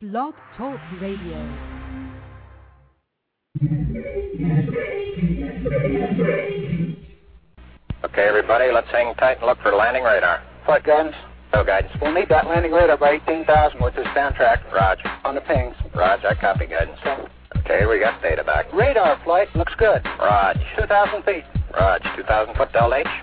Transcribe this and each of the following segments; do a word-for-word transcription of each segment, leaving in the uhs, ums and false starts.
Blog Talk Radio. Okay, everybody, let's hang tight and look for landing radar. Flight guidance. No guidance. We'll need that landing radar by eighteen thousand with this downtrack. Roger. On the pings. Roger, I copy guidance. Okay. Okay, we got data back. Radar flight looks good. Roger. two thousand feet. Roger, two thousand foot Delta H.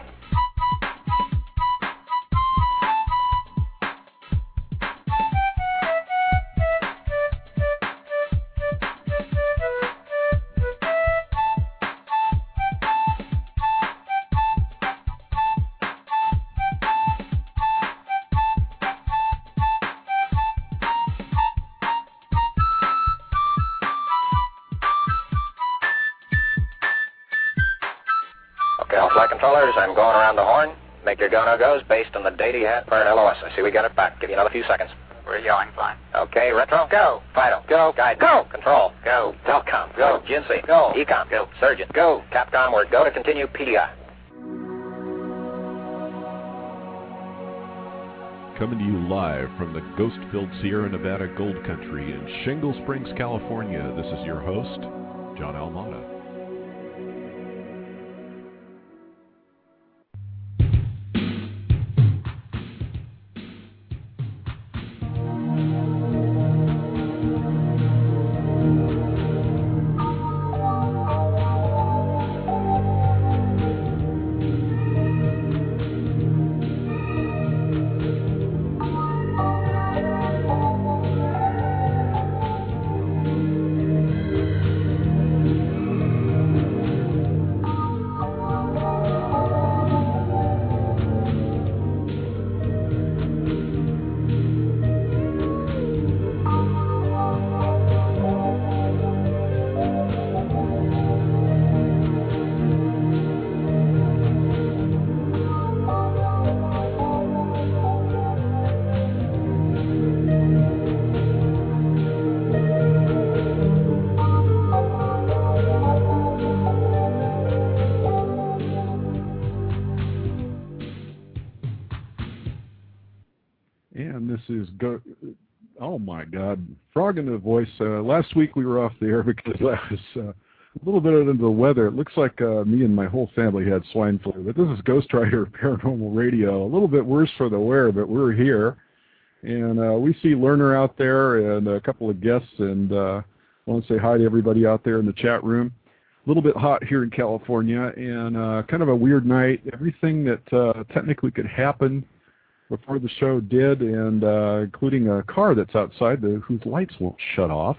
Controllers, I'm going around the horn. Make your go-no-goes based on the data you had prior to L O S. I see we got it back. Give you another few seconds. We're yelling fine. Okay, retro. Go. Fido. Go. Guidance. Go. Control. Go. Telcom. Go. G N C. Go. Ecom. Go. Surgeon. Go. Capcom, word go to continue P D I. Coming to you live from the ghost-filled Sierra Nevada Gold Country in Shingle Springs, California. This is your host, John Almada. Go, oh my God, frog in the voice. Uh, last week we were off the air because I was uh, a little bit under the weather. It looks like uh, me and my whole family had swine flu, but this is Ghost Rider Paranormal Radio. A little bit worse for the wear, but we're here. And uh, we see Lerner out there and a couple of guests, and uh, I want to say hi to everybody out there in the chat room. A little bit hot here in California, and uh, kind of a weird night. Everything that uh, technically could happen before the show did, and uh, including a car that's outside the, whose lights won't shut off.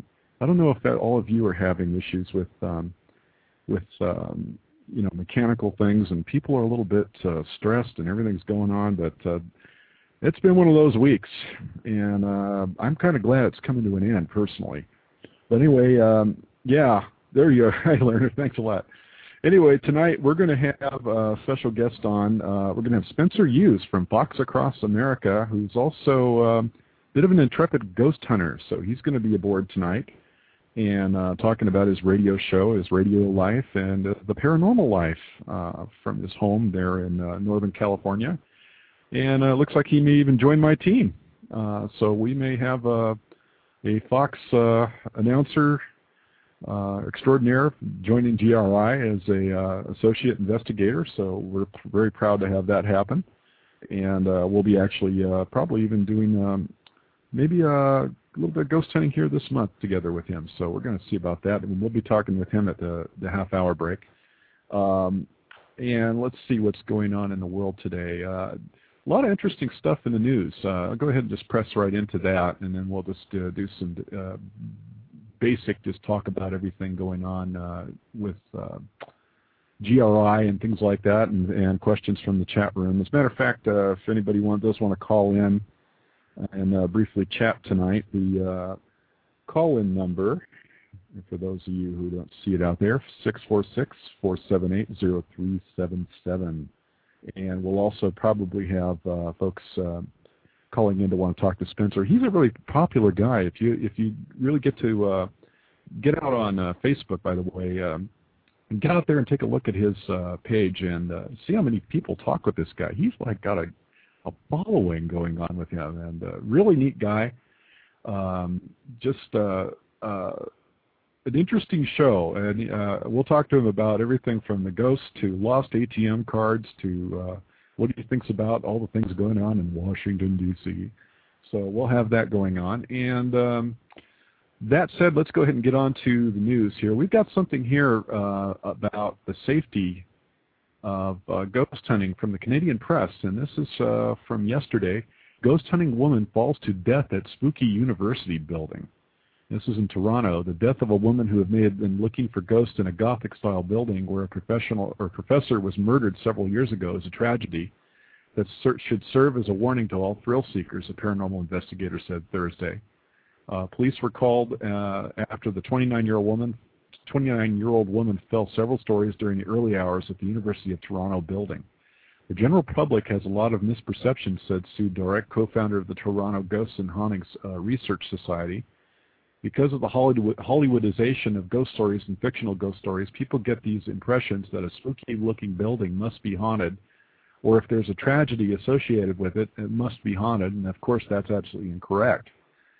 I don't know if that, all of you are having issues with um, with um, you know, mechanical things, and people are a little bit uh, stressed, and everything's going on. But uh, it's been one of those weeks, and uh, I'm kind of glad it's coming to an end personally. But anyway, um, yeah, there you are. Hi, Lerner. Thanks a lot. Anyway, tonight we're going to have a special guest on. Uh, we're going to have Spencer Hughes from Fox Across America, who's also um, a bit of an intrepid ghost hunter. So he's going to be aboard tonight and uh, talking about his radio show, his radio life, and uh, the paranormal life uh, from his home there in uh, Northern California. And it uh, looks like he may even join my team. Uh, so we may have uh, a Fox uh, announcer Uh, extraordinaire joining G R I as a uh, associate investigator, so we're p- very proud to have that happen. And uh, we'll be actually uh, probably even doing um, maybe a little bit of ghost hunting here this month together with him. So we're going to see about that, and we'll be talking with him at the, the half-hour break. Um, and let's see what's going on in the world today. Uh, a lot of interesting stuff in the news. Uh, I'll go ahead and just press right into that, and then we'll just uh, do some uh, basic, just talk about everything going on uh, with uh, G R I and things like that, and, and questions from the chat room. As a matter of fact, uh, if anybody want, does want to call in and uh, briefly chat tonight, the uh, call-in number, for those of you who don't see it out there, six four six, four seven eight, zero three seven seven. And we'll also probably have uh, folks uh, calling in to want to talk to Spencer. He's a really popular guy. If you if you really get to uh, get out on uh, Facebook, by the way, um, get out there and take a look at his uh, page and uh, see how many people talk with this guy. He's like got a, a following going on with him, and a really neat guy. Um, just uh, uh, an interesting show, and uh, we'll talk to him about everything from the ghost to lost A T M cards to uh, what he thinks about all the things going on in Washington, D C So we'll have that going on. And um, that said, let's go ahead and get on to the news here. We've got something here uh, about the safety of uh, ghost hunting from the Canadian Press, and this is uh, from yesterday. Ghost hunting woman falls to death at spooky university building. This is in Toronto. The death of a woman who may have been looking for ghosts in a Gothic-style building where a professional or professor was murdered several years ago is a tragedy that should serve as a warning to all thrill seekers, a paranormal investigator said Thursday. Uh, police were called uh, after the twenty-nine-year-old woman, twenty-nine-year-old woman fell several stories during the early hours at the University of Toronto building. The general public has a lot of misperceptions, said Sue Dorek, co-founder of the Toronto Ghosts and Hauntings uh, Research Society. Because of the Hollywood, Hollywoodization of ghost stories and fictional ghost stories, people get these impressions that a spooky-looking building must be haunted, or if there's a tragedy associated with it, it must be haunted, and of course that's absolutely incorrect.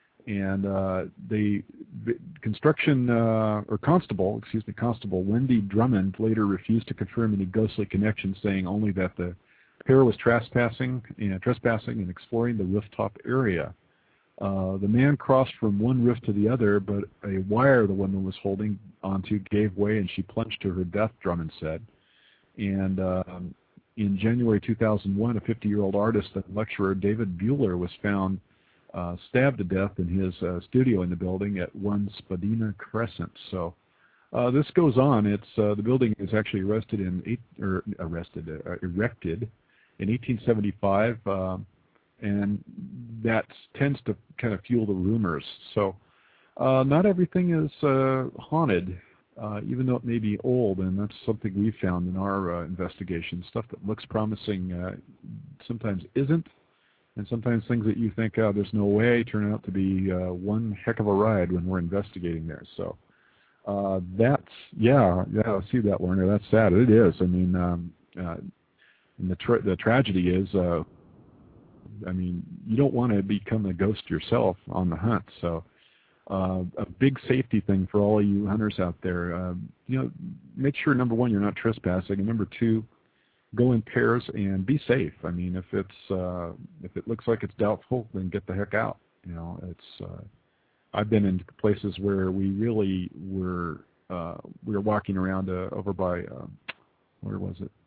And uh, the, the construction, uh, or constable, excuse me, Constable Wendy Drummond later refused to confirm any ghostly connections, saying only that the pair was trespassing, you know, trespassing and exploring the rooftop area. Uh, the man crossed from one roof to the other, but a wire the woman was holding onto gave way and she plunged to her death, Drummond said. And um, in January two thousand one, a fifty-year-old artist and lecturer, David Bueller, was found uh, stabbed to death in his uh, studio in the building at one Spadina Crescent. So uh, this goes on. It's uh, the building is actually arrested in eight, or arrested, uh, erected in eighteen seventy-five. Uh, And that tends to kind of fuel the rumors. So uh, not everything is uh, haunted, uh, even though it may be old, and that's something we found in our uh, investigation. Stuff that looks promising uh, sometimes isn't, and sometimes things that you think, oh, there's no way, turn out to be uh, one heck of a ride when we're investigating there. So uh, that's, yeah, yeah, I see that, Werner. That's sad. It is. I mean, um, uh, and the, tra- the tragedy is, uh, I mean, you don't want to become a ghost yourself on the hunt. So uh, a big safety thing for all you hunters out there, uh, you know, make sure, number one, you're not trespassing, and number two, go in pairs and be safe. I mean, if it's uh, if it looks like it's doubtful, then get the heck out. You know, it's uh, I've been in places where we really were uh, we were walking around uh, over by uh, where was it?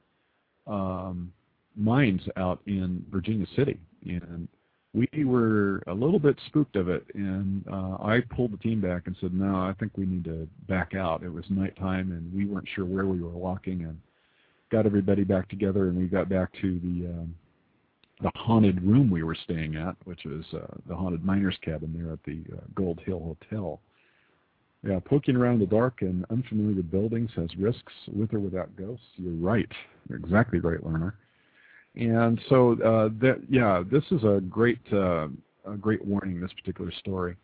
Um, mines out in Virginia City, and we were a little bit spooked of it, and uh, I pulled the team back and said, no, I think we need to back out. It was nighttime, and we weren't sure where we were walking, and got everybody back together, and we got back to the um, the haunted room we were staying at, which was uh, the haunted miner's cabin there at the uh, Gold Hill Hotel. Yeah, poking around the dark and unfamiliar buildings has risks with or without ghosts. You're right. You're exactly right, Lerner. And so, uh, that, yeah, this is a great, uh, a great warning, this particular story.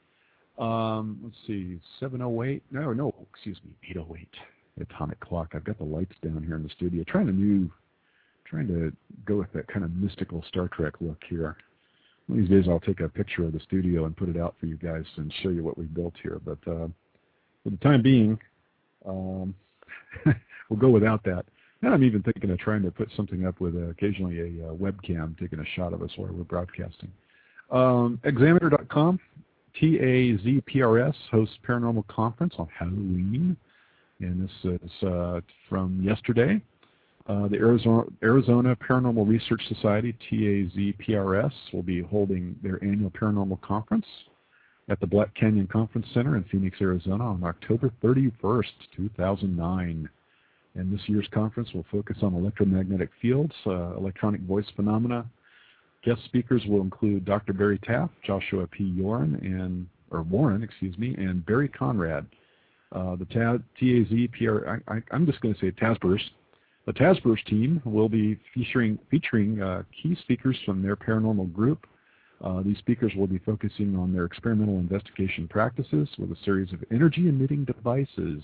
Um, let's see, seven oh eight, no, no, excuse me, eight oh eight, atomic clock. I've got the lights down here in the studio, trying to new, trying to go with that kind of mystical Star Trek look here. One of these days I'll take a picture of the studio and put it out for you guys and show you what we built here. But uh, for the time being, um, we'll go without that. And I'm even thinking of trying to put something up with uh, occasionally a uh, webcam taking a shot of us while we're broadcasting. Um, Examiner dot com, T A Z P R S hosts Paranormal Conference on Halloween. And this is uh, from yesterday. Uh, the Arizona, Arizona Paranormal Research Society, T A Z P R S, will be holding their annual Paranormal Conference at the Black Canyon Conference Center in Phoenix, Arizona on October thirty-first, two thousand nine. And this year's conference will focus on electromagnetic fields, uh, electronic voice phenomena. Guest speakers will include Doctor Barry Taft, Joshua P. Warren, and or Warren, excuse me, and Barry Conrad. Uh, the T A Z P R, I, I, I'm just going to say TASBERS. The TASBERS team will be featuring featuring uh, key speakers from their paranormal group. Uh, these speakers will be focusing on their experimental investigation practices with a series of energy-emitting devices.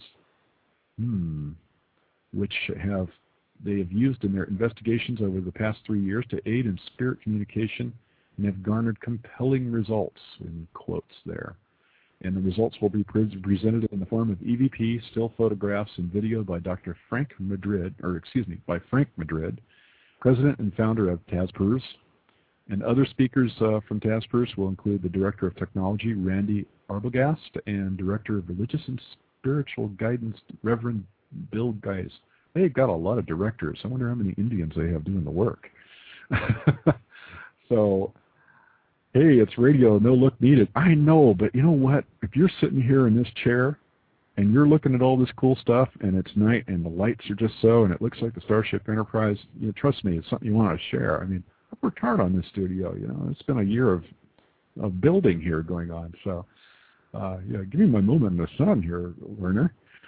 Hmm. which have they have used in their investigations over the past three years to aid in spirit communication and have garnered compelling results, in quotes there. And the results will be pre- presented in the form of E V P, still photographs, and video by Doctor Frank Madrid, or excuse me, by Frank Madrid, president and founder of TASPERS. And other speakers uh, from TASPERS will include the Director of Technology, Randy Arbogast, and Director of Religious and Spiritual Guidance, Reverend Bill Geis. They've got a lot of directors. I wonder how many Indians they have doing the work. So, hey, it's radio, no look needed. I know, but you know what? If you're sitting here in this chair and you're looking at all this cool stuff and it's night and the lights are just so and it looks like the Starship Enterprise, you know, trust me, it's something you want to share. I mean, I've worked hard on this studio. You know, it's been a year of, of building here going on. So, uh, yeah, give me my moment in the sun here, Werner.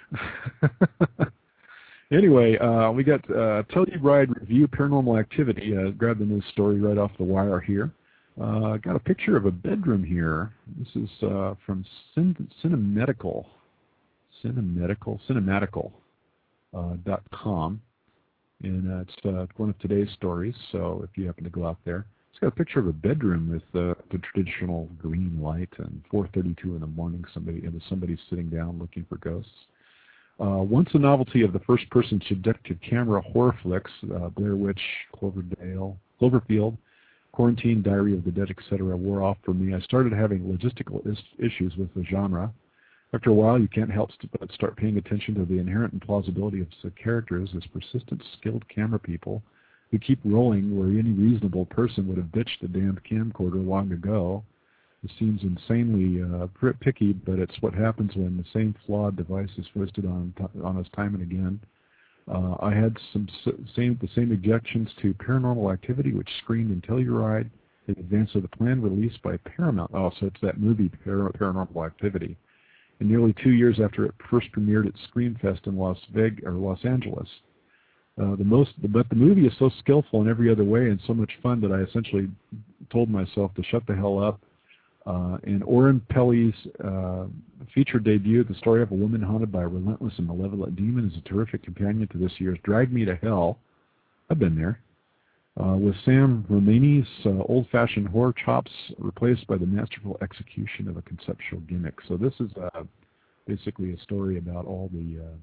Anyway, uh, we got uh, Telluride Review Paranormal Activity. Uh, grabbed the news story right off the wire here. Uh, got a picture of a bedroom here. This is uh, from Cin- Cinemedical, Cinemedical, Cinematical uh, dot com, and uh, it's uh, one of today's stories. So if you happen to go out there, it's got a picture of a bedroom with uh, the traditional green light, and four thirty-two in the morning, somebody and somebody's sitting down looking for ghosts. Uh, once a novelty of the first-person seductive camera horror flicks, uh, Blair Witch, Cloverdale, Cloverfield, Quarantine, Diary of the Dead, et cetera, wore off for me, I started having logistical is- issues with the genre. After a while, you can't help but start paying attention to the inherent implausibility of the characters as persistent, skilled camera people who keep rolling where any reasonable person would have ditched the damned camcorder long ago. It seems insanely uh, picky, but it's what happens when the same flawed device is foisted on on us time and again. Uh, I had some same the same objections to Paranormal Activity, which screened in Telluride in advance of the planned release by Paramount. Oh, so it's that movie Par- Paranormal Activity. And nearly two years after it first premiered at Screamfest in Las Vegas or Los Angeles. Uh, the most, but the movie is so skillful in every other way and so much fun that I essentially told myself to shut the hell up. Uh, and Oren Peli's uh, feature debut, The Story of a Woman Haunted by a Relentless and Malevolent Demon, is a terrific companion to this year's Drag Me to Hell. I've been there. Uh, with Sam Romani's uh, old-fashioned horror chops replaced by the masterful execution of a conceptual gimmick. So this is uh, basically a story about all the uh,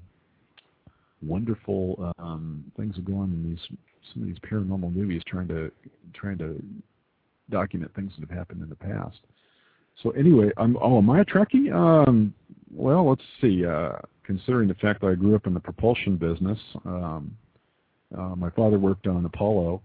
wonderful um, things that go on in these some of these paranormal movies, trying to trying to document things that have happened in the past. So anyway, I'm, oh, am I a Trekkie? Um, well, let's see. Uh, considering the fact that I grew up in the propulsion business, um, uh, my father worked on Apollo,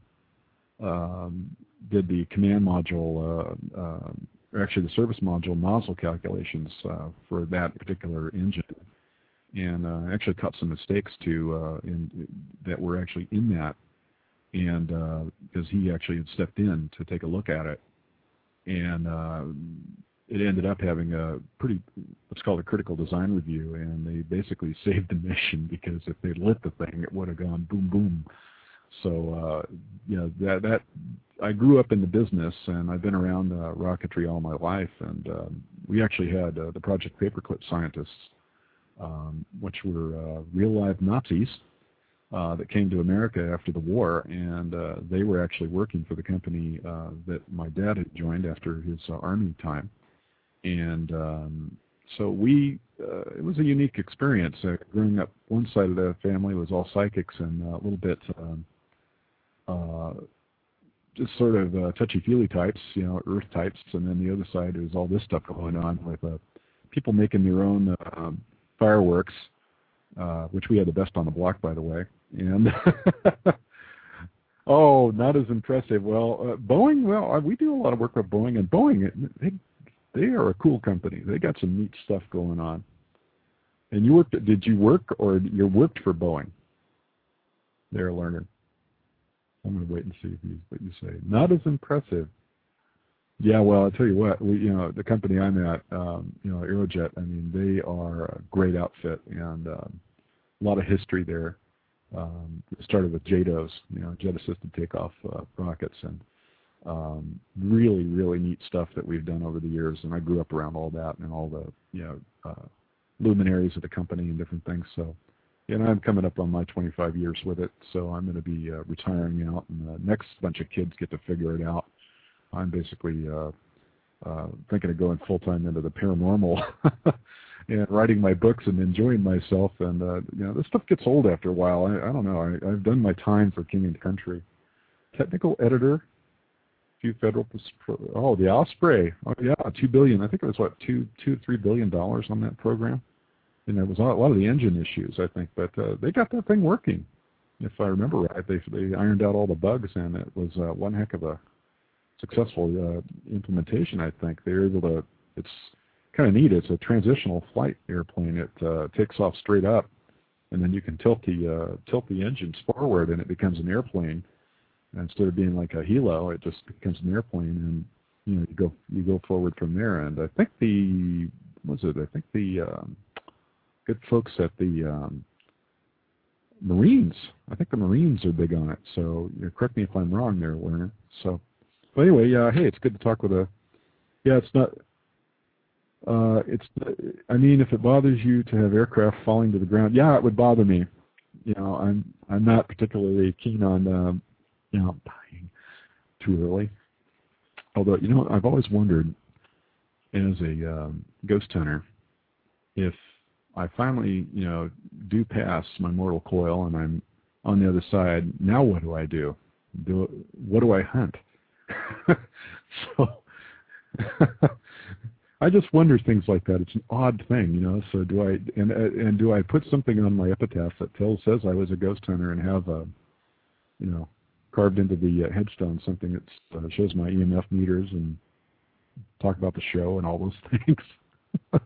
um, did the command module, uh, uh, actually the service module nozzle calculations uh, for that particular engine, and uh, actually caught some mistakes too uh, in, that were actually in that, and because uh, he actually had stepped in to take a look at it. And uh, it ended up having a pretty, what's called a critical design review, and they basically saved the mission because if they lit the thing, it would have gone boom, boom. So, uh, you know, that, that I grew up in the business, and I've been around uh, rocketry all my life, and um, we actually had uh, the Project Paperclip scientists, um, which were uh, real-life Nazis, Uh, that came to America after the war, and uh, they were actually working for the company uh, that my dad had joined after his uh, Army time. And um, so we, uh, it was a unique experience. Uh, growing up, one side of the family was all psychics and uh, a little bit um, uh, just sort of uh, touchy-feely types, you know, earth types, and then the other side was all this stuff going on with uh, people making their own uh, um, fireworks, uh, which we had the best on the block, by the way. And oh, not as impressive. Well, uh, Boeing. Well, uh, we do a lot of work with Boeing, and Boeing, they they are a cool company. They got some neat stuff going on. And you worked? Did you work, or you worked for Boeing? There, learner. I'm going to wait and see if you, what you say. Not as impressive. Yeah, well, I'll tell you what. We, you know, the company I'm at, um, you know, Aerojet. I mean, they are a great outfit, and um, a lot of history there. Um, it started with J DOs, you know, jet-assisted takeoff uh, rockets, and um, really, really neat stuff that we've done over the years. And I grew up around all that and all the, you know, uh, luminaries of the company and different things. So, and I'm coming up on my twenty-five years with it, so I'm going to be uh, retiring out, and the next bunch of kids get to figure it out. I'm basically uh, uh, thinking of going full time into the paranormal and writing my books and enjoying myself. And uh, you know, this stuff gets old after a while. I, I don't know. I, I've done my time for King and Country. Technical editor, few federal. Oh, the Osprey. Oh yeah, two billion. I think it was what two, two, three billion dollars on that program. And there was a lot of the engine issues, I think, but uh, they got that thing working. If I remember right, they they ironed out all the bugs, and it was uh, one heck of a successful uh, implementation. I think they're able to. It's kind of neat. It's a transitional flight airplane. It uh, takes off straight up, and then you can tilt the uh, tilt the engines forward, and it becomes an airplane. And instead of being like a helo, it just becomes an airplane, and you know you go you go forward from there. And I think the what was it? I think the um, good folks at the um, Marines. I think the Marines are big on it. So you know, correct me if I'm wrong there, Werner. So, but anyway, uh, hey, it's good to talk with a. Yeah, it's not. Uh, it's. I mean, if it bothers you to have aircraft falling to the ground, yeah, it would bother me. You know, I'm. I'm not particularly keen on. Um, you know, dying too early. Although, you know, I've always wondered, as a um, ghost hunter, if I finally, you know, do pass my mortal coil and I'm on the other side, now what do I do? Do what do I hunt? So I just wonder things like that. It's an odd thing, you know. So do I and and do I put something on my epitaph that tells says I was a ghost hunter and have a, you know, carved into the uh, headstone something that uh, shows my E M F meters and talk about the show and all those things.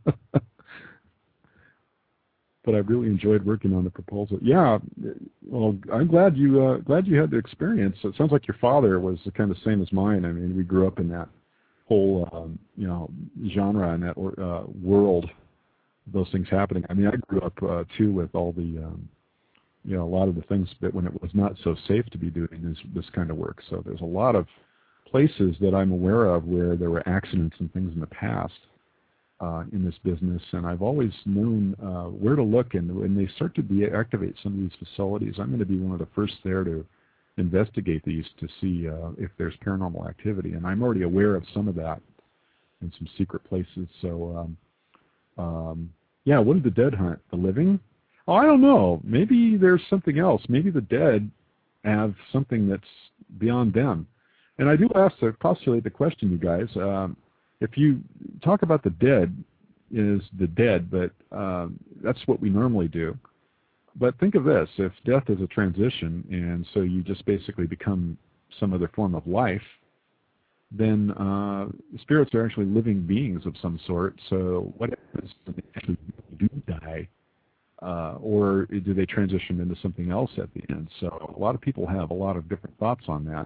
But I've really enjoyed working on the proposal. Yeah, well, I'm glad you uh, glad you had the experience. It sounds like your father was the kind of same as mine. I mean, we grew up in that whole um, you know genre and that uh, world, those things happening. I mean, I grew up uh, too with all the um, you know a lot of the things that when it was not so safe to be doing this this kind of work. So there's a lot of places that I'm aware of where there were accidents and things in the past. Uh, in this business, and I've always known uh, where to look, and when they start to deactivate some of these facilities, I'm going to be one of the first there to investigate these to see uh, if there's paranormal activity, and I'm already aware of some of that in some secret places. So, um, um, yeah, what did the dead hunt? The living? Oh, I don't know. Maybe there's something else. Maybe the dead have something that's beyond them. And I do ask to postulate the question, you guys. Um, If you talk about the dead is the dead, but um, that's what we normally do. But think of this, if death is a transition, and so you just basically become some other form of life, then uh, spirits are actually living beings of some sort. So what happens when they actually do die? Uh, or do they transition into something else at the end? So a lot of people have a lot of different thoughts on that.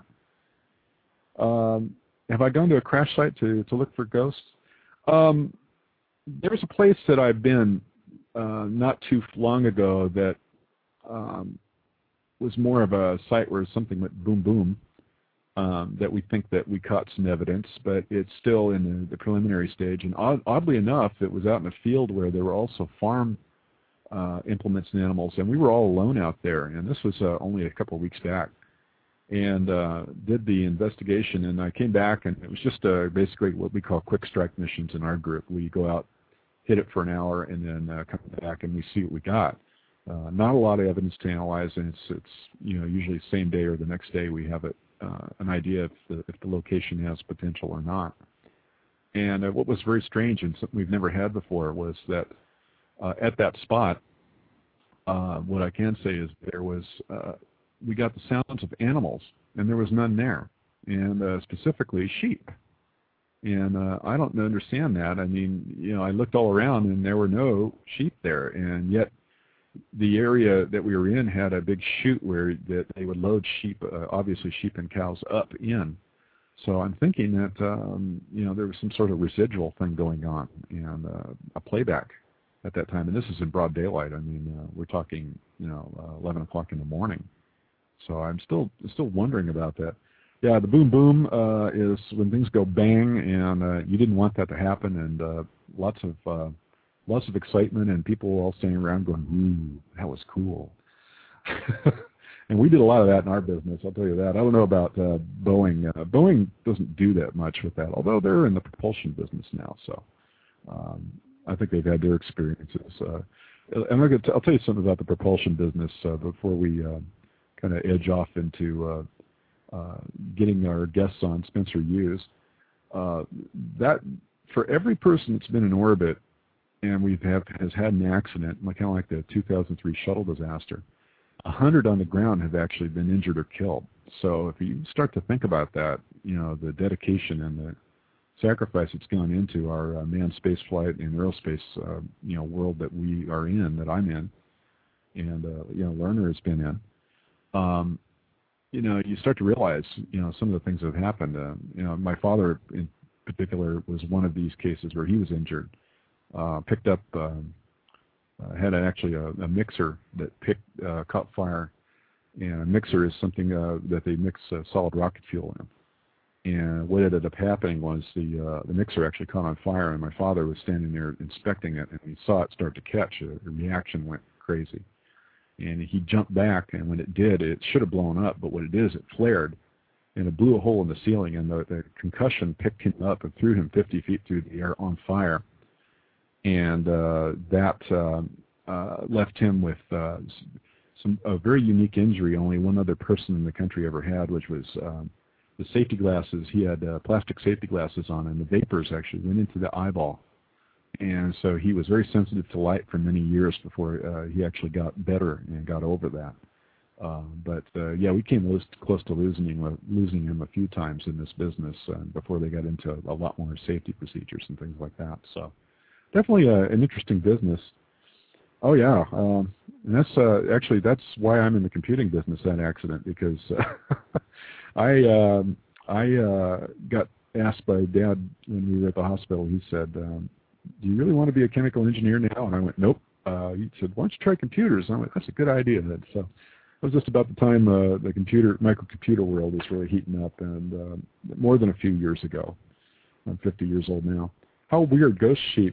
Um, Have I gone to a crash site to, to look for ghosts? Um, there's a place that I've been uh, not too long ago that um, was more of a site where something went boom, boom, um, that we think that we caught some evidence, but it's still in the, the preliminary stage. And odd, oddly enough, it was out in a field where there were also farm uh, implements and animals, and we were all alone out there. And this was uh, only a couple of weeks back. And uh, did the investigation, and I came back, and it was just uh, basically what we call quick strike missions in our group. We go out, hit it for an hour, and then uh, come back, and we see what we got. Uh, not a lot of evidence to analyze, and it's, it's you know usually the same day or the next day we have it, uh, an idea if the, if the location has potential or not. And uh, what was very strange and something we've never had before was that uh, at that spot, uh, what I can say is there was uh, we got the sounds of animals, and there was none there, and uh, specifically sheep. And uh, I don't understand that. I mean, you know, I looked all around, and there were no sheep there, and yet the area that we were in had a big chute where that they would load sheep, uh, obviously sheep and cows, up in. So I'm thinking that, um, you know, there was some sort of residual thing going on, and uh, a playback at that time. And this is in broad daylight. I mean, uh, we're talking, you know, uh, eleven o'clock in the morning. So I'm still still wondering about that. Yeah, the boom boom uh, is when things go bang, and uh, you didn't want that to happen, and uh, lots of uh, lots of excitement, and people all standing around going, "Ooh, that was cool." And we did a lot of that in our business, I'll tell you that. I don't know about uh, Boeing. Uh, Boeing doesn't do that much with that, although they're in the propulsion business now. So um, I think they've had their experiences. Uh, and I'm gonna t- I'll tell you something about the propulsion business uh, before we uh, kind of edge off into uh, uh, getting our guests on, Spencer Hughes. Uh, that for every person that's been in orbit and we've have has had an accident, like kind of like the two thousand three shuttle disaster, a hundred on the ground have actually been injured or killed. So if you start to think about that, you know, the dedication and the sacrifice that's gone into our uh, manned space flight and aerospace, uh, you know, world that we are in, that I'm in, and uh, you know, Lerner has been in. Um, you know, you start to realize, you know, some of the things that have happened. Uh, you know, my father in particular was one of these cases where he was injured, uh, picked up. Um, Uh, had a, actually a, a mixer that picked, uh, caught fire, and a mixer is something uh, that they mix uh, solid rocket fuel in. And what ended up happening was the uh, the mixer actually caught on fire, and my father was standing there inspecting it, and he saw it start to catch. Uh, the reaction went crazy, and he jumped back, and when it did, it should have blown up, but what it is, it flared, and it blew a hole in the ceiling, and the, the concussion picked him up and threw him fifty feet through the air on fire. And uh, that uh, uh, left him with uh, some a very unique injury only one other person in the country ever had, which was um, the safety glasses. He had uh, plastic safety glasses on, and the vapors actually went into the eyeball. And so he was very sensitive to light for many years before uh, he actually got better and got over that. Uh, but, uh, yeah, we came close, close to losing him, losing him a few times in this business uh, before they got into a lot more safety procedures and things like that. So definitely uh, an interesting business. Oh yeah, um, and that's uh, actually that's why I'm in the computing business. That accident, because uh, I um, I uh, got asked by Dad when we were at the hospital. He said, um, "Do you really want to be a chemical engineer now?" And I went, "Nope." Uh, he said, "Why don't you try computers?" And I went, "That's a good idea." Then so it was just about the time uh, the computer microcomputer world was really heating up, and uh, more than a few years ago. I'm fifty years old now. How weird, Ghost Sheep.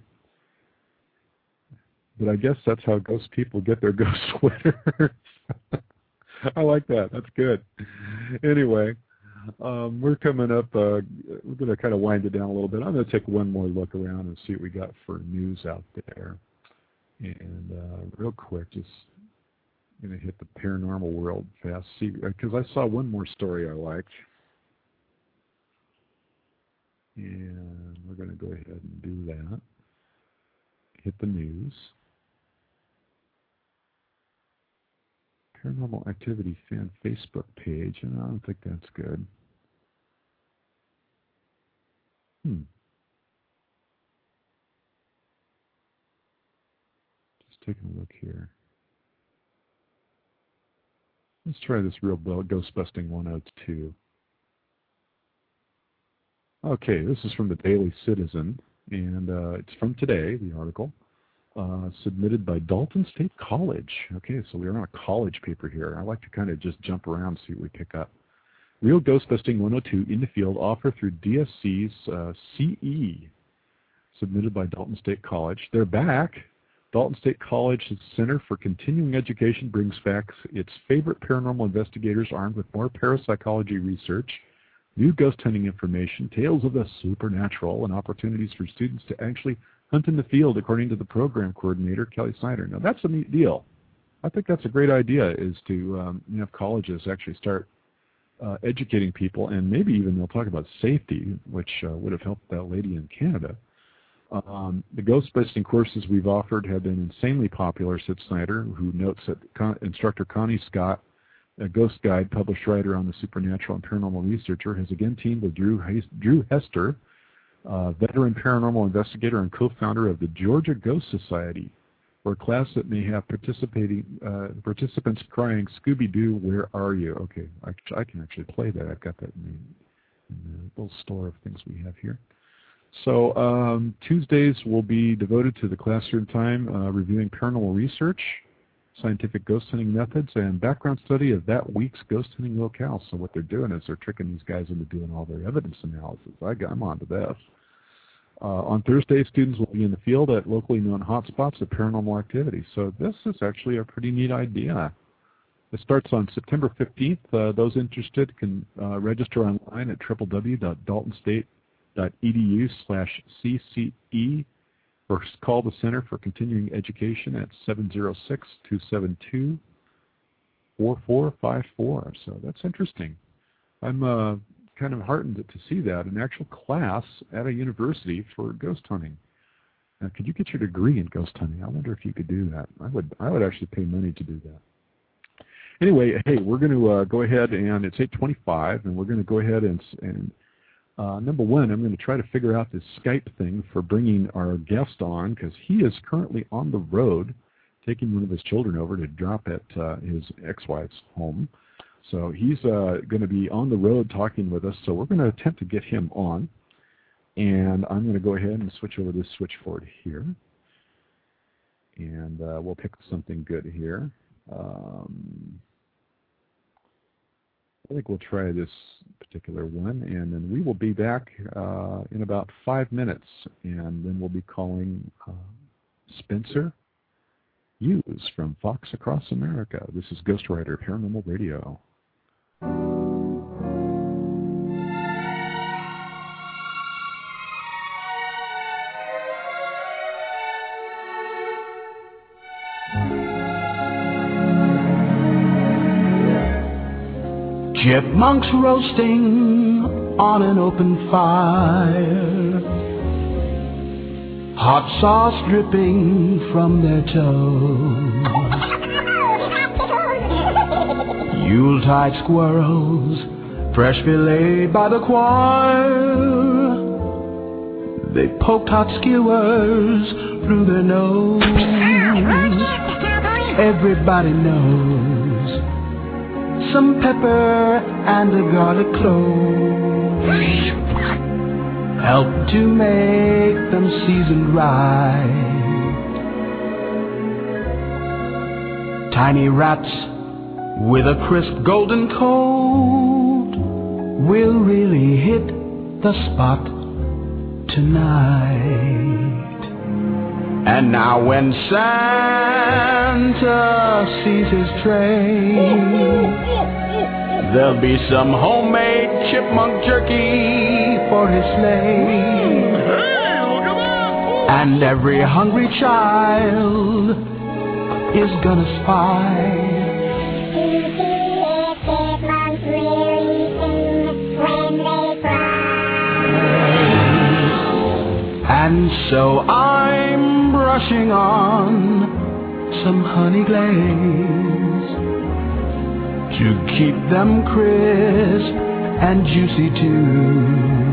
But I guess that's how ghost people get their ghost sweaters. I like that. That's good. Anyway, um, we're coming up. Uh, we're going to kind of wind it down a little bit. I'm going to take one more look around and see what we got for news out there. And uh, real quick, just going to hit the paranormal world fast, see, because I saw one more story I liked. And we're going to go ahead and do that. Hit the news. Paranormal Activity fan Facebook page, and I don't think that's good. Hmm. Just taking a look here. Let's try this real Ghostbusting one oh two. Okay, this is from the Daily Citizen, and uh, it's from today, the article. Uh, submitted by Dalton State College. Okay, so we're on a college paper here. I like to kind of just jump around, see what we pick up. Real Ghostbusting one oh two in the field offer through D S C's uh, C E. Submitted by Dalton State College. They're back. Dalton State College's Center for Continuing Education brings back its favorite paranormal investigators armed with more parapsychology research, new ghost hunting information, tales of the supernatural, and opportunities for students to actually hunt in the field, according to the program coordinator, Kelly Snyder. Now, that's a neat deal. I think that's a great idea, is to um, you know, colleges actually start uh, educating people, and maybe even they'll talk about safety, which uh, would have helped that lady in Canada. Um, the ghost-busting courses we've offered have been insanely popular, said Snyder, who notes that Con- instructor Connie Scott, a ghost guide, published writer on the supernatural and paranormal researcher, has again teamed with Drew, H- Drew Hester, Uh, veteran paranormal investigator and co-founder of the Georgia Ghost Society, for a class that may have participating uh, participants crying, "Scooby-Doo, where are you?" Okay, I, I can actually play that. I've got that in the, in the little store of things we have here. So um, Tuesdays will be devoted to the classroom time, uh, reviewing paranormal research, scientific ghost hunting methods, and background study of that week's ghost hunting locale. So what they're doing is they're tricking these guys into doing all their evidence analysis. I, I'm on to this. Uh, on Thursday, students will be in the field at locally known hotspots of paranormal activity. So this is actually a pretty neat idea. It starts on September fifteenth. Uh, those interested can uh, register online at w w w dot dalton state dot e d u slash c c e or call the Center for Continuing Education at seven zero six, two seven two, four four five four. So that's interesting. I'm uh, kind of heartened to see that, an actual class at a university for ghost hunting. Now, could you get your degree in ghost hunting? I wonder if you could do that. I would I would actually pay money to do that. Anyway, hey, we're going to uh, go ahead, and it's eight twenty-five, and we're going to go ahead and, and uh, number one, I'm going to try to figure out this Skype thing for bringing our guest on, because he is currently on the road taking one of his children over to drop at uh, his ex-wife's home. So he's uh, going to be on the road talking with us, so we're going to attempt to get him on. And I'm going to go ahead and switch over this switchboard here. And uh, we'll pick something good here. Um, I think we'll try this particular one, and then we will be back uh, in about five minutes, and then we'll be calling uh, Spencer Hughes from Fox Across America. This is Ghost Rider Paranormal Radio. Chipmunks roasting on an open fire, hot sauce dripping from their toes. Yuletide squirrels, fresh filleted by the choir. They poked hot skewers through their nose. Everybody knows some pepper and a garlic clove help to make them seasoned right. Tiny rats with a crisp golden coat will really hit the spot tonight. And now when Santa sees his train, there'll be some homemade chipmunk jerky for his sleigh. And every hungry child is gonna spy and so I'm brushing on some honey glaze to keep them crisp and juicy too.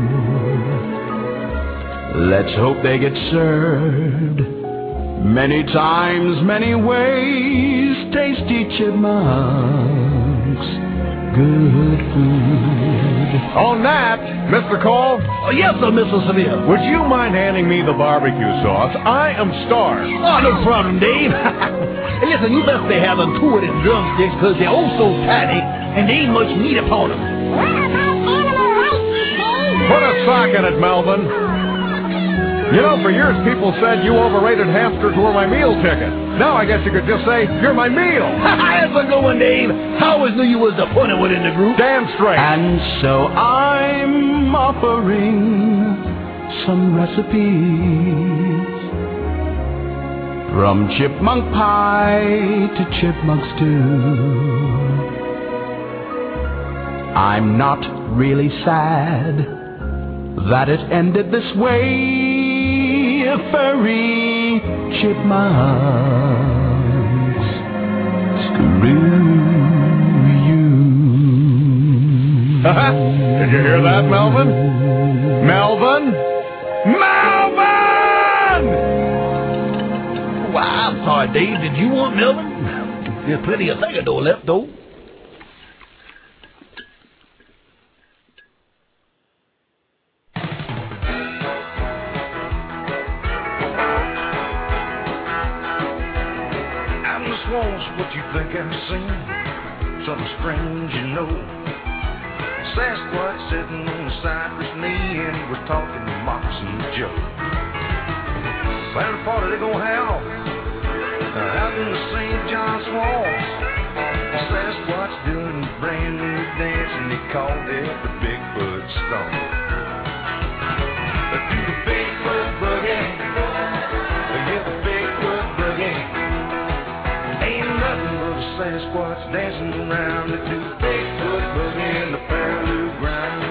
Let's hope they get served many times, many ways. Tasty chipmunks, good food. On that, Mister Cole? Oh, yes, sir, Mister Seville. Would you mind handing me the barbecue sauce? I am starved. Oh, no problem, Dave. Hey, listen, you best stay having two of them drumsticks because they're oh so fatty and there ain't much meat upon them. Put a sock in it, Melvin. You know, for years people said you overrated hamsters were my meal ticket. Now I guess you could just say, you're my meal. That's a good one, Dave. I always knew you was the funny one in the group. Damn straight. And so I'm offering some recipes, from chipmunk pie to chipmunk stew. I'm not really sad that it ended this way. Furry chipmunks, screw you. Did you hear that, Melvin? Melvin? Melvin! Well, I'm sorry, Dave. Did you want Melvin? There's plenty of Theodore left, though. What you think I've seen? Something strange, you know. Sasquatch sitting on the cypress knee, and he was talking to Moxie Joe. What party they gonna have? Uh, out in the Saint John Swamp. Sasquatch called it the Bigfoot Stone. Do the Bigfoot boogie, yeah, the Bigfoot boogie. Ain't nothing but a Sasquatch dancing around to do the Bigfoot boogie in the Paraloo ground.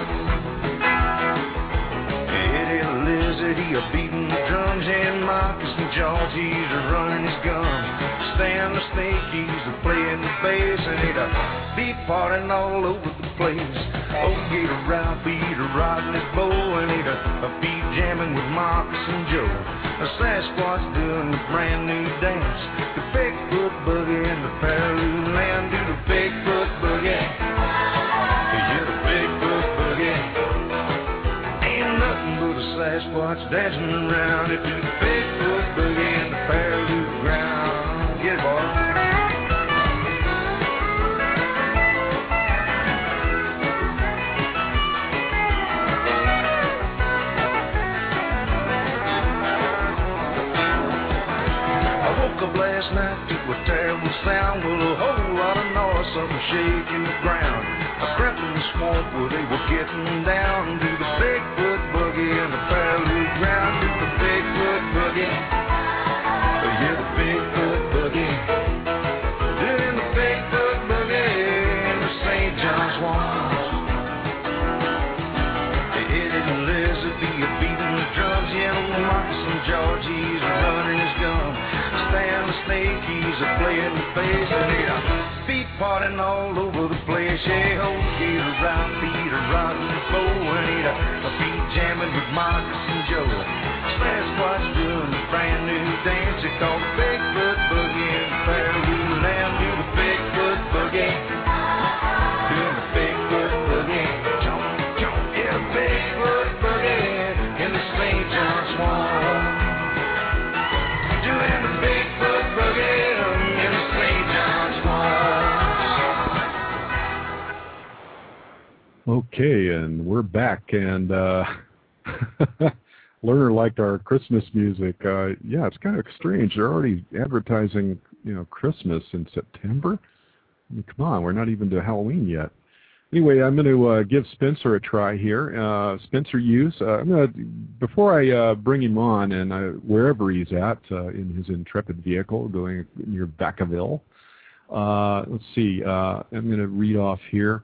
Eddie the Lizard, he a beating the drums, and Marcus and George, he's a running his gun. Stan the Snake, he's a playing the bass, and he'd a be partying all over the place. Oh, get a Ralph, he'd a riding his bow, and he'd a, a be jamming with Marcus and Joe. A Sasquatch doing the brand new dance, the Bigfoot boogie in the Paraloo land. Do the Bigfoot boogie, yeah, the Bigfoot boogie. Ain't nothing but a Sasquatch dancing around it. Do the Bigfoot boogie in the Paraloo ground. Get it, boy. Last night to a terrible sound, well, a whole lot of noise, something shaking the ground. I crept in the swamp where they were getting down. Do the Bigfoot boogie in the Paraloo ground. Do the Bigfoot boogie, yeah, the Bigfoot boogie. Doing the Bigfoot boogie in the Saint John's swamp. Eddie the Lizard, be a beating the drums, yeah, Marcus and George, he's running his gun. Stan the Snake, he's a playing the bass, and he'd a beat partying all over the place. Yeah, oh, he'd a ride, he'd a riding the bow, and he'd a, a beat jamming with Marcus and Joe. Sasquatch doing the brand new dance, they call the Bigfoot boogie in the Paraloo land. Do the Bigfoot boogie, doing the Bigfoot boogie, jump, jump, yeah, the Bigfoot boogie in the Saint John swamp. Doing the Bigfoot boogie in the Saint John swamp. Okay, and we're back, and uh, Lerner liked our Christmas music. Uh, yeah, it's kind of strange. They're already advertising, you know, Christmas in September. I mean, come on, we're not even to Halloween yet. Anyway, I'm going to uh, give Spencer a try here. Uh, Spencer Hughes, uh, I'm going to, before I uh, bring him on, and I, wherever he's at uh, in his intrepid vehicle going near Vacaville, uh, let's see, uh, I'm going to read off here.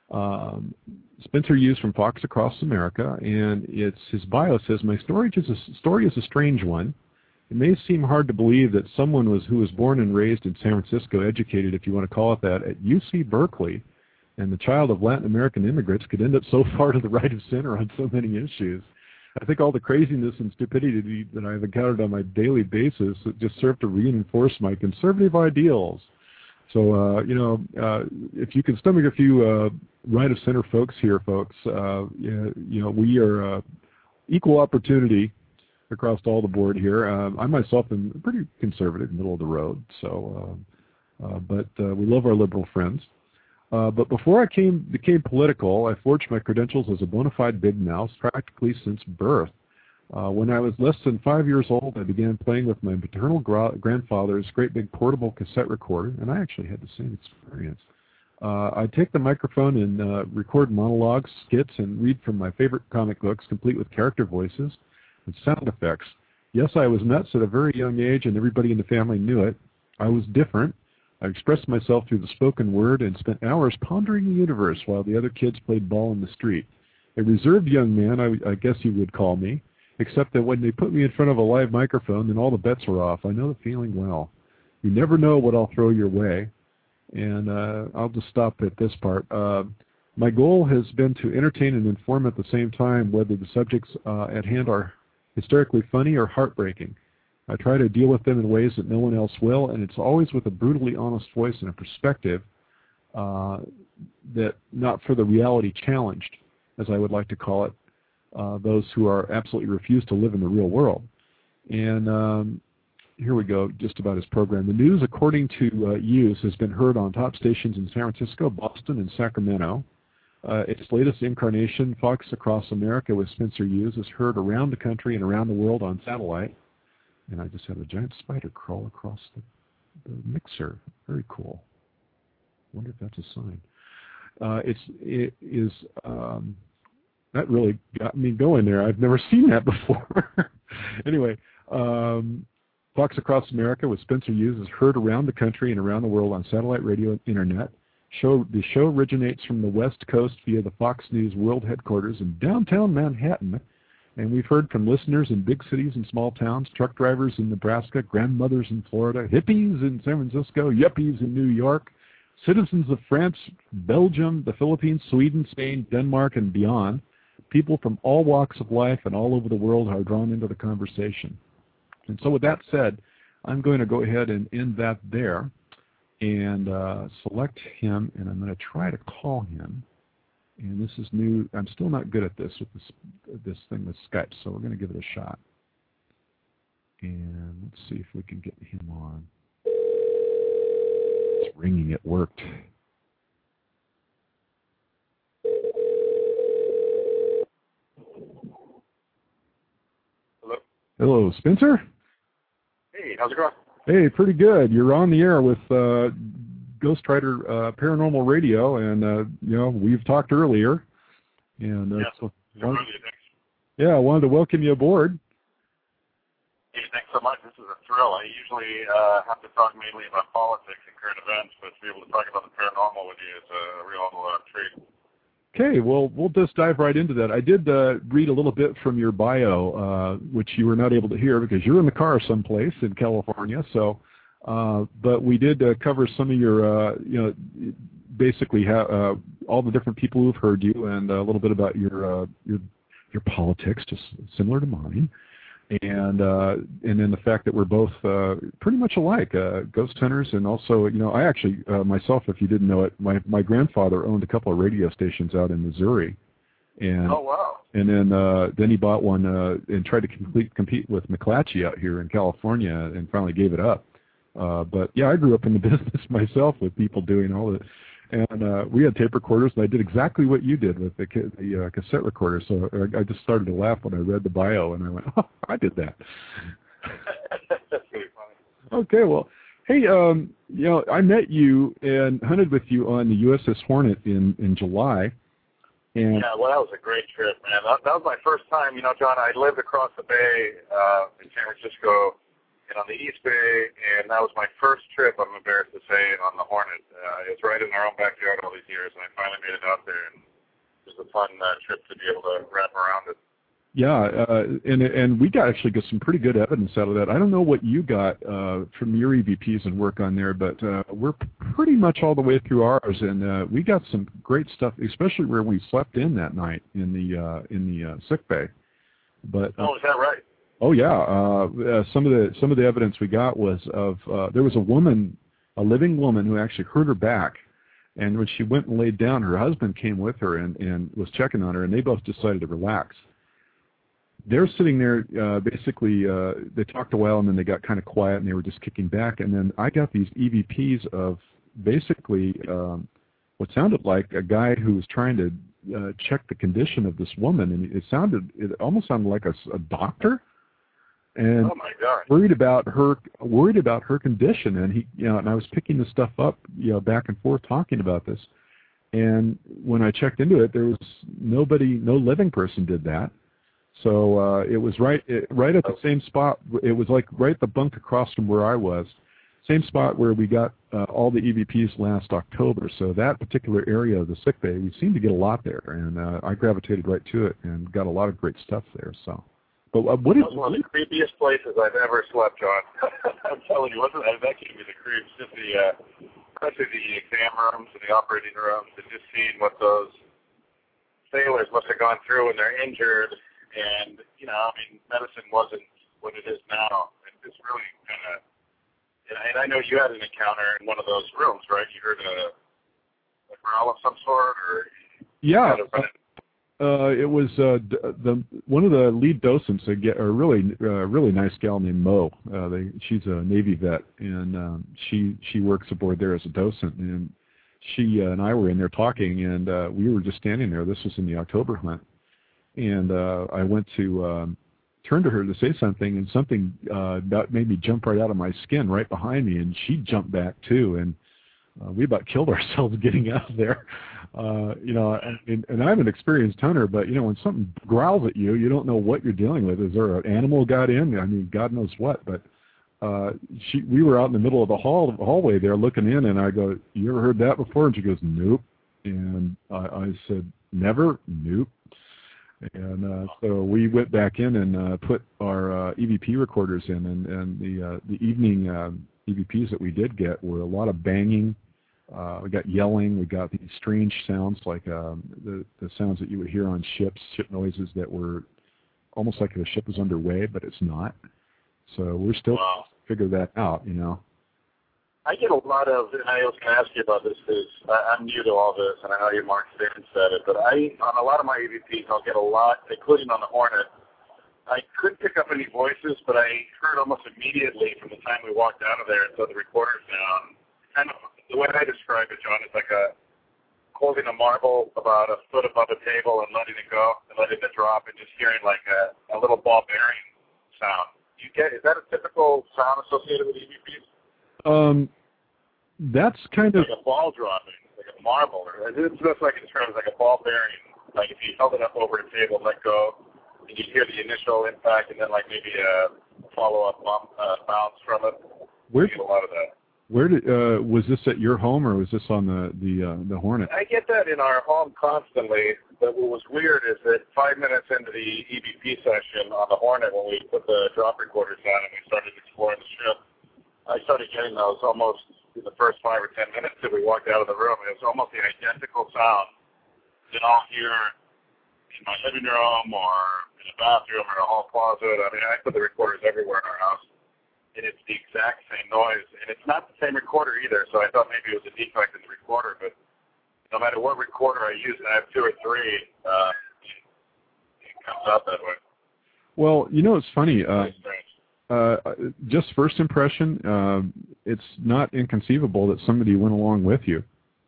Um, Spencer Hughes from Fox Across America, and it's his bio says, my story is, a, story is a strange one. It may seem hard to believe that someone was who was born and raised in San Francisco, educated, if you want to call it that, at U C Berkeley, and the child of Latin American immigrants could end up so far to the right of center on so many issues. I think all the craziness and stupidity that I've encountered on my daily basis just serve to reinforce my conservative ideals. So, uh, you know, uh, if you can stomach a few uh, right of center folks here, folks, uh, you know, we are uh, equal opportunity across all the board here. Uh, I myself am pretty conservative, middle of the road, so, uh, uh, but uh, we love our liberal friends. Uh, but before I came, became political, I forged my credentials as a bona fide big mouse practically since birth. Uh, when I was less than five years old, I began playing with my paternal gra- grandfather's great big portable cassette recorder, and I actually had the same experience. Uh, I'd take the microphone and uh, record monologues, skits, and read from my favorite comic books, complete with character voices and sound effects. Yes, I was nuts at a very young age, and everybody in the family knew it. I was different. I expressed myself through the spoken word and spent hours pondering the universe while the other kids played ball in the street. A reserved young man, I, I guess you would call me, except that when they put me in front of a live microphone, then all the bets were off. I know the feeling well. You never know what I'll throw your way. And uh, I'll just stop at this part. Uh, my goal has been to entertain and inform at the same time, whether the subjects uh, at hand are hysterically funny or heartbreaking. I try to deal with them in ways that no one else will, and it's always with a brutally honest voice and a perspective uh, that not for the reality challenged, as I would like to call it, uh, those who are absolutely refuse to live in the real world. And um, here we go, just about his program. The news, according to uh, Hughes, has been heard on top stations in San Francisco, Boston, and Sacramento. Uh, its latest incarnation, Fox Across America with Spencer Hughes, is heard around the country and around the world on satellite. And I just had a giant spider crawl across the, the mixer. Very cool. Wonder if that's a sign. uh, it's it is um, that really got me going there. I've never seen that before. Anyway, um, Fox Across America with Spencer Hughes is heard around the country and around the world on satellite radio and internet. Show, the show originates from the West Coast via the Fox News World Headquarters in downtown Manhattan. And we've heard from listeners in big cities and small towns, truck drivers in Nebraska, grandmothers in Florida, hippies in San Francisco, yuppies in New York, citizens of France, Belgium, the Philippines, Sweden, Spain, Denmark, and beyond. People from all walks of life and all over the world are drawn into the conversation. And so with that said, I'm going to go ahead and end that there and uh, select him, and I'm going to try to call him. And this is new. I'm still not good at this with this this thing with Skype, so we're going to give it a shot. And let's see if we can get him on. It's ringing. It worked. Hello. Hello, Spencer. Hey, how's it going? Hey, pretty good. You're on the air with uh, Ghost Rider uh, Paranormal Radio, and uh, you know we've talked earlier, and uh, yeah, so wanted, yeah, I wanted to welcome you aboard. Hey, thanks so much. This is a thrill. I usually uh, have to talk mainly about politics and current events, but to be able to talk about the paranormal with you is a real uh, treat. Okay, well, we'll just dive right into that. I did uh, read a little bit from your bio, uh, which you were not able to hear because you're in the car someplace in California. So, uh, but we did uh, cover some of your, uh, you know, basically ha- uh, all the different people who've heard you, and a little bit about your uh, your your politics, just similar to mine, and uh, and then the fact that we're both uh, pretty much alike, uh, ghost hunters, and also, you know, I actually uh, myself, if you didn't know it, my my grandfather owned a couple of radio stations out in Missouri, and oh wow, and then uh, then he bought one uh, and tried to complete, compete with McClatchy out here in California, and finally gave it up. Uh, but yeah, I grew up in the business myself with people doing all that. And uh, we had tape recorders, and I did exactly what you did with the, ca- the uh, cassette recorder. So I, I just started to laugh when I read the bio, and I went, "Oh, I did that." That's pretty funny. Okay, well, hey, um, you know, I met you and hunted with you on the U S S Hornet in, in July. And yeah, well, that was a great trip, man. That, that was my first time. You know, John, I lived across the bay uh, in San Francisco, and on the East Bay, and that was my first trip, I'm embarrassed to say, on the Hornet. Uh, it was right in our own backyard all these years, and I finally made it out there, and it was a fun uh, trip to be able to wrap around it. Yeah, uh, and and we got actually got some pretty good evidence out of that. I don't know what you got uh, from your E V Ps and work on there, but uh, we're pretty much all the way through ours, and uh, we got some great stuff, especially where we slept in that night in the uh, in the uh, sick bay. But uh, oh, is that right? Oh yeah, uh, uh, some of the some of the evidence we got was of uh, there was a woman, a living woman, who actually hurt her back, and when she went and laid down, her husband came with her and, and was checking on her, and they both decided to relax. They're sitting there, uh, basically, uh, they talked a while, and then they got kind of quiet, and they were just kicking back, and then I got these E V Ps of basically um, what sounded like a guy who was trying to uh, check the condition of this woman, and it sounded, it almost sounded like a, a doctor. And oh my God. worried about her, worried about her condition, and he, you know, and I was picking this stuff up, you know, back and forth talking about this. And when I checked into it, there was nobody, no living person did that. So uh, it was right, it, right at the same spot. It was like right the bunk across from where I was, same spot where we got uh, all the E V Ps last October. So that particular area of the sick bay, we seemed to get a lot there, and uh, I gravitated right to it and got a lot of great stuff there. So. But uh, what is that was one of the creepiest places I've ever slept, John. I'm telling you, wasn't that, that gave me the creeps, just the, uh, especially the exam rooms and the operating rooms, and just seeing what those sailors must have gone through when they're injured. And, you know, I mean, medicine wasn't what it is now. It's really kind of, and, and I know you had an encounter in one of those rooms, right? You heard a, a growl of some sort, or? Yeah. Uh, it was uh, the one of the lead docents, a, a really uh, really nice gal named Mo. Uh, they, she's a Navy vet, and um, she she works aboard there as a docent. And she uh, and I were in there talking, and uh, we were just standing there. This was in the October hunt, and uh, I went to um, turn to her to say something, and something uh, that made me jump right out of my skin, right behind me, and she jumped back too. And uh, we about killed ourselves getting out of there. Uh, you know, and, and I'm an experienced hunter, but you know, when something growls at you, you don't know what you're dealing with. Is there an animal got in? I mean, God knows what. But uh, she, we were out in the middle of the hall hallway there looking in, and I go, "You ever heard that before?" And she goes, "Nope." And I, I said, "Never, nope." And uh, so we went back in and uh, put our uh, E V P recorders in, and, and the uh, the evening uh, E V Ps that we did get were a lot of banging. Uh, we got yelling. We got these strange sounds like um, the the sounds that you would hear on ships, ship noises that were almost like the ship was underway, but it's not. So we're still wow. figure that out, you know. I get a lot of, and I was going to ask you about this because I'm new to all this, and I know you, Mark Stern, said it, but I, on a lot of my E V Ps, I'll get a lot, including on the Hornet. I couldn't pick up any voices, but I heard almost immediately from the time we walked out of there until the recorder's down. Kind of the way I describe it, John, is like a holding a marble about a foot above a table and letting it go and letting it drop and just hearing like a, a little ball bearing sound. You get is that a typical sound associated with E V Ps? Um. That's kind of like a ball dropping, like a marble. Or it's just like it's like a ball bearing. Like if you held it up over a table, let go, and you hear the initial impact, and then like maybe a follow-up bump, uh, bounce from it. Where you get a lot of that. Where did uh, was this at your home, or was this on the the uh, the Hornet? I get that in our home constantly. But what was weird is that five minutes into the E V P session on the Hornet, when we put the drop recorders on and we started exploring the ship, I started getting those almost in the first five or ten minutes that we walked out of the room. It was almost the identical sound that I'll hear in my living room or in the bathroom or a hall closet. I mean, I put the recorders everywhere in our house, and it's the exact same noise. And it's not the same recorder either, so I thought maybe it was a defect in the recorder. But no matter what recorder I use, and I have two or three, uh, it comes out that way. Well, you know, it's funny. Uh, Uh, just first impression, uh, it's not inconceivable that somebody went along with you.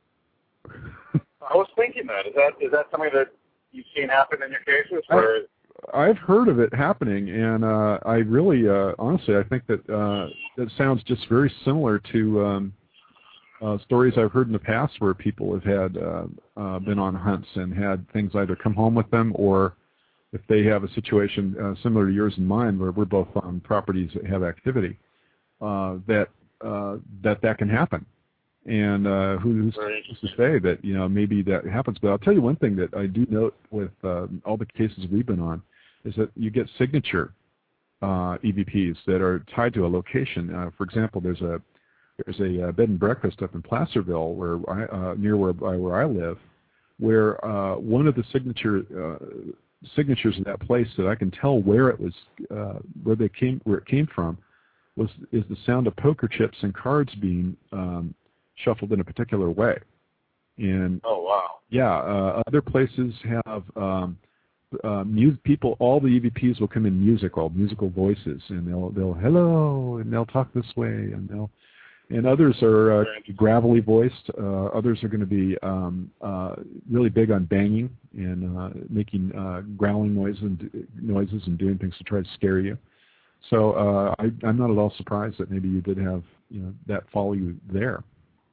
I was thinking that. Is that is that something that you've seen happen in your cases? Or? I, I've heard of it happening, and uh, I really, uh, honestly, I think that uh, that sounds just very similar to um, uh, stories I've heard in the past where people have had uh, uh, been on hunts and had things either come home with them, or if they have a situation uh, similar to yours and mine, where we're both on properties that have activity, uh, that uh, that that can happen. And uh, who's to say that, you know, maybe that happens? But I'll tell you one thing that I do note with uh, all the cases we've been on is that you get signature uh, E V Ps that are tied to a location. Uh, for example, there's a there's a uh, bed and breakfast up in Placerville, where I, uh, near where where I live, where uh, one of the signature uh, signatures of that place that I can tell where it was, uh, where they came, where it came from, was is the sound of poker chips and cards being um, shuffled in a particular way. And oh wow, yeah, uh, other places have um, uh, music. People, all the E V Ps will come in musical, musical voices, and they'll they'll hello, and they'll talk this way, and they'll. And others are uh, gravelly voiced. Uh, others are going to be um, uh, really big on banging and uh, making uh, growling noises and, noises and doing things to try to scare you. So uh, I, I'm not at all surprised that maybe you did have, you know, that follow you there.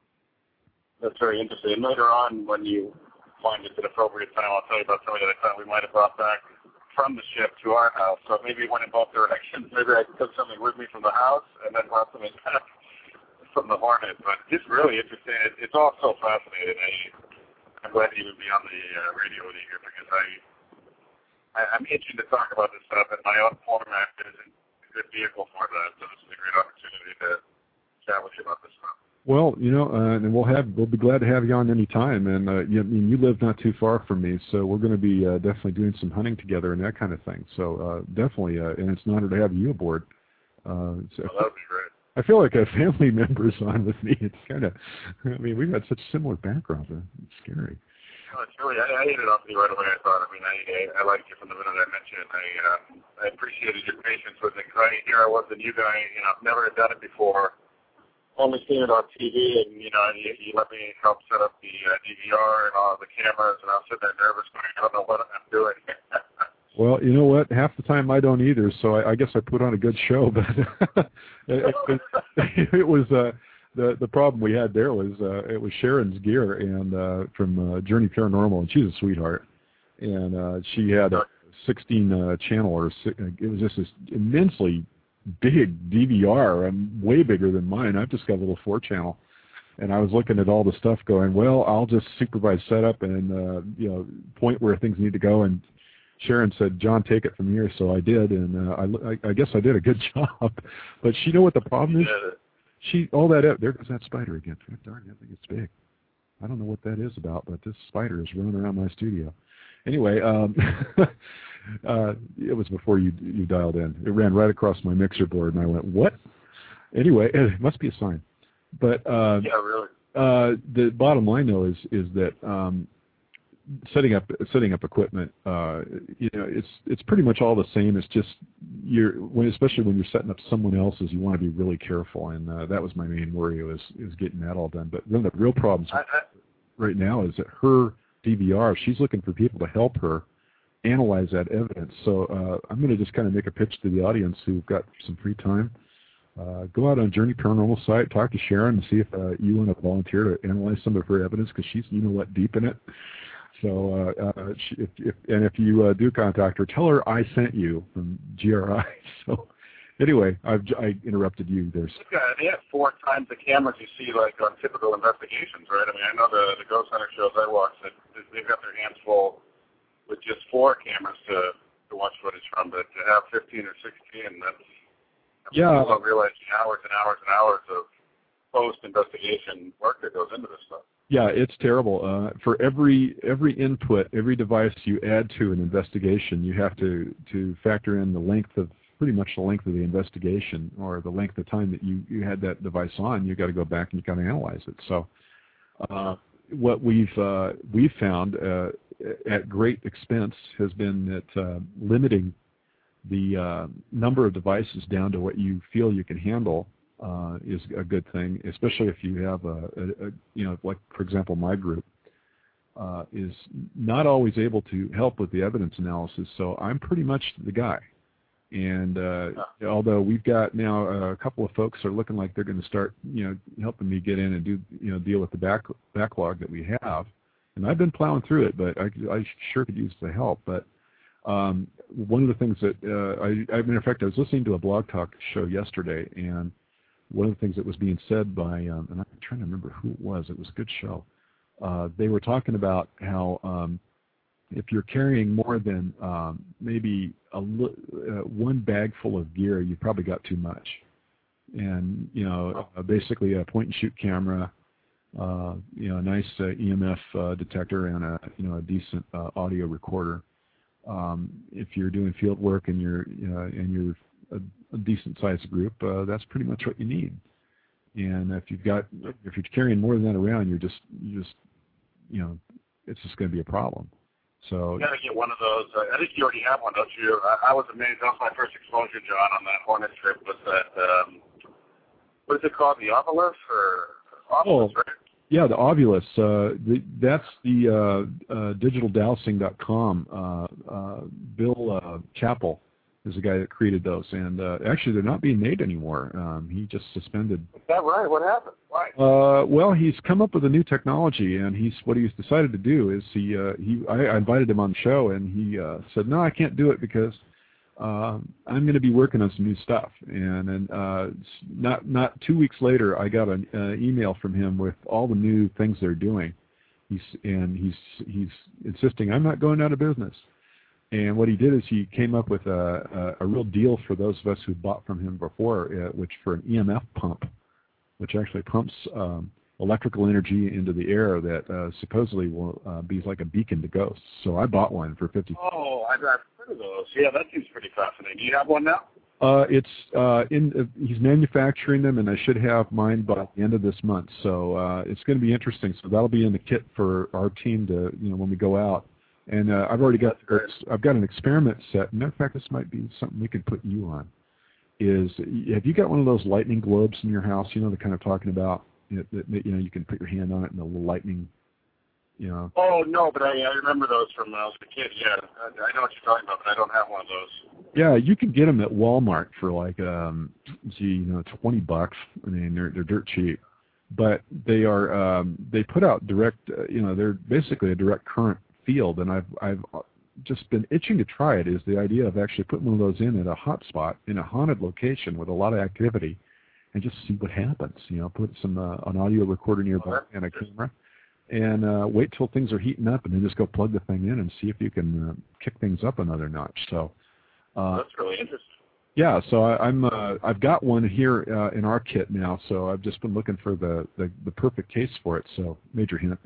That's very interesting. And later on, when you find it's an appropriate time, I'll tell you about something that I thought we might have brought back from the ship to our house. So maybe it went in both directions. Maybe I took something with me from the house and then brought something back from the Hornet, but it's really interesting. It, it's all so fascinating. I, I'm glad you would be on the uh, radio with you here because I, I, I'm itching to talk about this stuff, and my own format is a good vehicle for that. So this is a great opportunity to chat with you about this stuff. Well, you know, uh, and we'll have we'll be glad to have you on any time. And uh, you, I mean, you live not too far from me, so we're going to be uh, definitely doing some hunting together and that kind of thing. So uh, definitely, uh, and it's an honor to have you aboard. Uh, so, well, that would be great. I feel like a family member's on with me. It's kind of, I mean, we've got such similar backgrounds. It's scary. Well, it's really, I, I hit it off with you right away, I thought. I mean, I, I, I liked you from the minute I met you, and I, uh, I appreciated your patience with it. Because I, here I was, a new guy, you know, I've never done it before, only seen it on T V, and, you know, you, you let me help set up the uh, D V R and all the cameras, and I was sitting there nervous going, I don't know what I'm doing. Well, you know what? Half the time I don't either, so I, I guess I put on a good show. But it, it, it was, uh, the the problem we had there was uh, it was Sharon's gear and uh, from uh, Journey Paranormal, and she's a sweetheart, and uh, she had a sixteen uh, channel, or it was just this immensely big D V R, and way bigger than mine. I've just got a little four channel, and I was looking at all the stuff, going, well, I'll just supervise setup and uh, you know, point where things need to go. And Sharon said, John, take it from here. So I did, and uh, I, I guess I did a good job. But she know what the problem is? She all that there goes that spider again. Darn, I think it's big. I don't know what that is about, but this spider is running around my studio. Anyway, um, uh, it was before you you dialed in. It ran right across my mixer board, and I went, what? Anyway, it must be a sign. But uh, yeah, really. Uh, the bottom line, though, is is that um, setting up setting up equipment, uh, you know, it's it's pretty much all the same. It's just you're when, especially when you're setting up someone else's, you want to be really careful, and uh, that was my main worry was is getting that all done. But one of the real problems I, I, right now is that her D V R, she's looking for people to help her analyze that evidence. So uh, I'm going to just kind of make a pitch to the audience who've got some free time. Uh, go out on Journey Paranormal site, talk to Sharon, and see if uh, you want to volunteer to analyze some of her evidence, because she's, you know what, deep in it. So, uh, uh, she, if, if, and if you uh, do contact her, tell her I sent you from G R I. So, anyway, I've I interrupted you there. Yeah, they have four times the cameras you see like on typical investigations, right? I mean, I know the the Ghost Hunter shows I watch that they've got their hands full with just four cameras to to watch footage from, but to have fifteen or sixteen, that's yeah. People don't realize the hours and hours and hours of post-investigation work that goes into this stuff. Yeah, it's terrible. Uh, for every every input, every device you add to an investigation, you have to, to factor in the length of, pretty much the length of the investigation, or the length of time that you, you had that device on. You've got to go back and you've got to analyze it. So uh, what we've, uh, we've found uh, at great expense has been that uh, limiting the uh, number of devices down to what you feel you can handle uh, is a good thing, especially if you have a, a, a you know, like, for example, my group uh, is not always able to help with the evidence analysis, so I'm pretty much the guy. And uh, yeah. although we've got now a couple of folks are looking like they're going to start, you know, helping me get in and do, you know, deal with the back, backlog that we have, and I've been plowing through it, but I, I sure could use the help. But Um, one of the things that, uh, I, I, in fact, I was listening to a Blog Talk show yesterday, and one of the things that was being said by, um, and I'm trying to remember who it was, it was a good show, uh, they were talking about how um, if you're carrying more than um, maybe a li- uh, one bag full of gear, you've probably got too much. And, you know, uh, basically a point-and-shoot camera, uh, you know, a nice uh, E M F uh, detector, and a, you know, a decent uh, audio recorder. Um, if you're doing field work and you're uh, and you're a, a decent sized group, uh, that's pretty much what you need. And if you've got if you're carrying more than that around, you're just you just you know it's just going to be a problem. So you got to get one of those. Uh, I think you already have one, don't you? I, I was amazed. That was my first exposure, John, on that Hornet trip. Was that um, what is it called? The Ovilus or Ovilus, oh. right? Yeah, the Ovilus. Uh, the, that's the uh, uh, digital dowsing dot com. Uh, uh, Bill uh, Chappell is the guy that created those, and uh, actually they're not being made anymore. Um, he just suspended. Is that right? What happened? Why? Uh, well, he's come up with a new technology, and he's what he's decided to do is he uh, he I, I invited him on the show, and he uh, said, no, I can't do it because Uh, I'm going to be working on some new stuff. And then uh, not not two weeks later, I got an uh, email from him with all the new things they're doing. He's and he's he's insisting I'm not going out of business. And what he did is he came up with a, a, a real deal for those of us who bought from him before, uh, which for an E M F pump, which actually pumps um, electrical energy into the air that uh, supposedly will uh, be like a beacon to ghosts. So I bought one for fifty. Oh, I've heard of those. Yeah, that seems pretty fascinating. Do you have one now? Uh, it's uh, in. Uh, he's manufacturing them, and I should have mine by the end of this month. So uh, it's going to be interesting. So that'll be in the kit for our team to, you know, when we go out. And uh, I've already got. I've got an experiment set. Matter of fact, this might be something we can put you on. Is have you got one of those lightning globes in your house? You know, the kind of talking about. You know, that, you know, you can put your hand on it and the little lightning. You know. Oh no, but I, I remember those from when I was a kid. Yeah, I, I know what you're talking about, but I don't have one of those. Yeah, you can get them at Walmart for like, um, gee, you know, twenty bucks. I mean, they're they're dirt cheap. but they are um, they put out direct, uh, you know, they're basically a direct current field, and I've I've just been itching to try it. Is the idea of actually putting one of those in at a hot spot in a haunted location with a lot of activity, and just see what happens. You know, put some uh, an audio recorder nearby and a camera, and uh, wait till things are heating up, and then just go plug the thing in and see if you can uh, kick things up another notch. So uh, that's really interesting. Yeah, so I, I'm uh, I've got one here uh, in our kit now. So I've just been looking for the the, the perfect case for it. So major hint.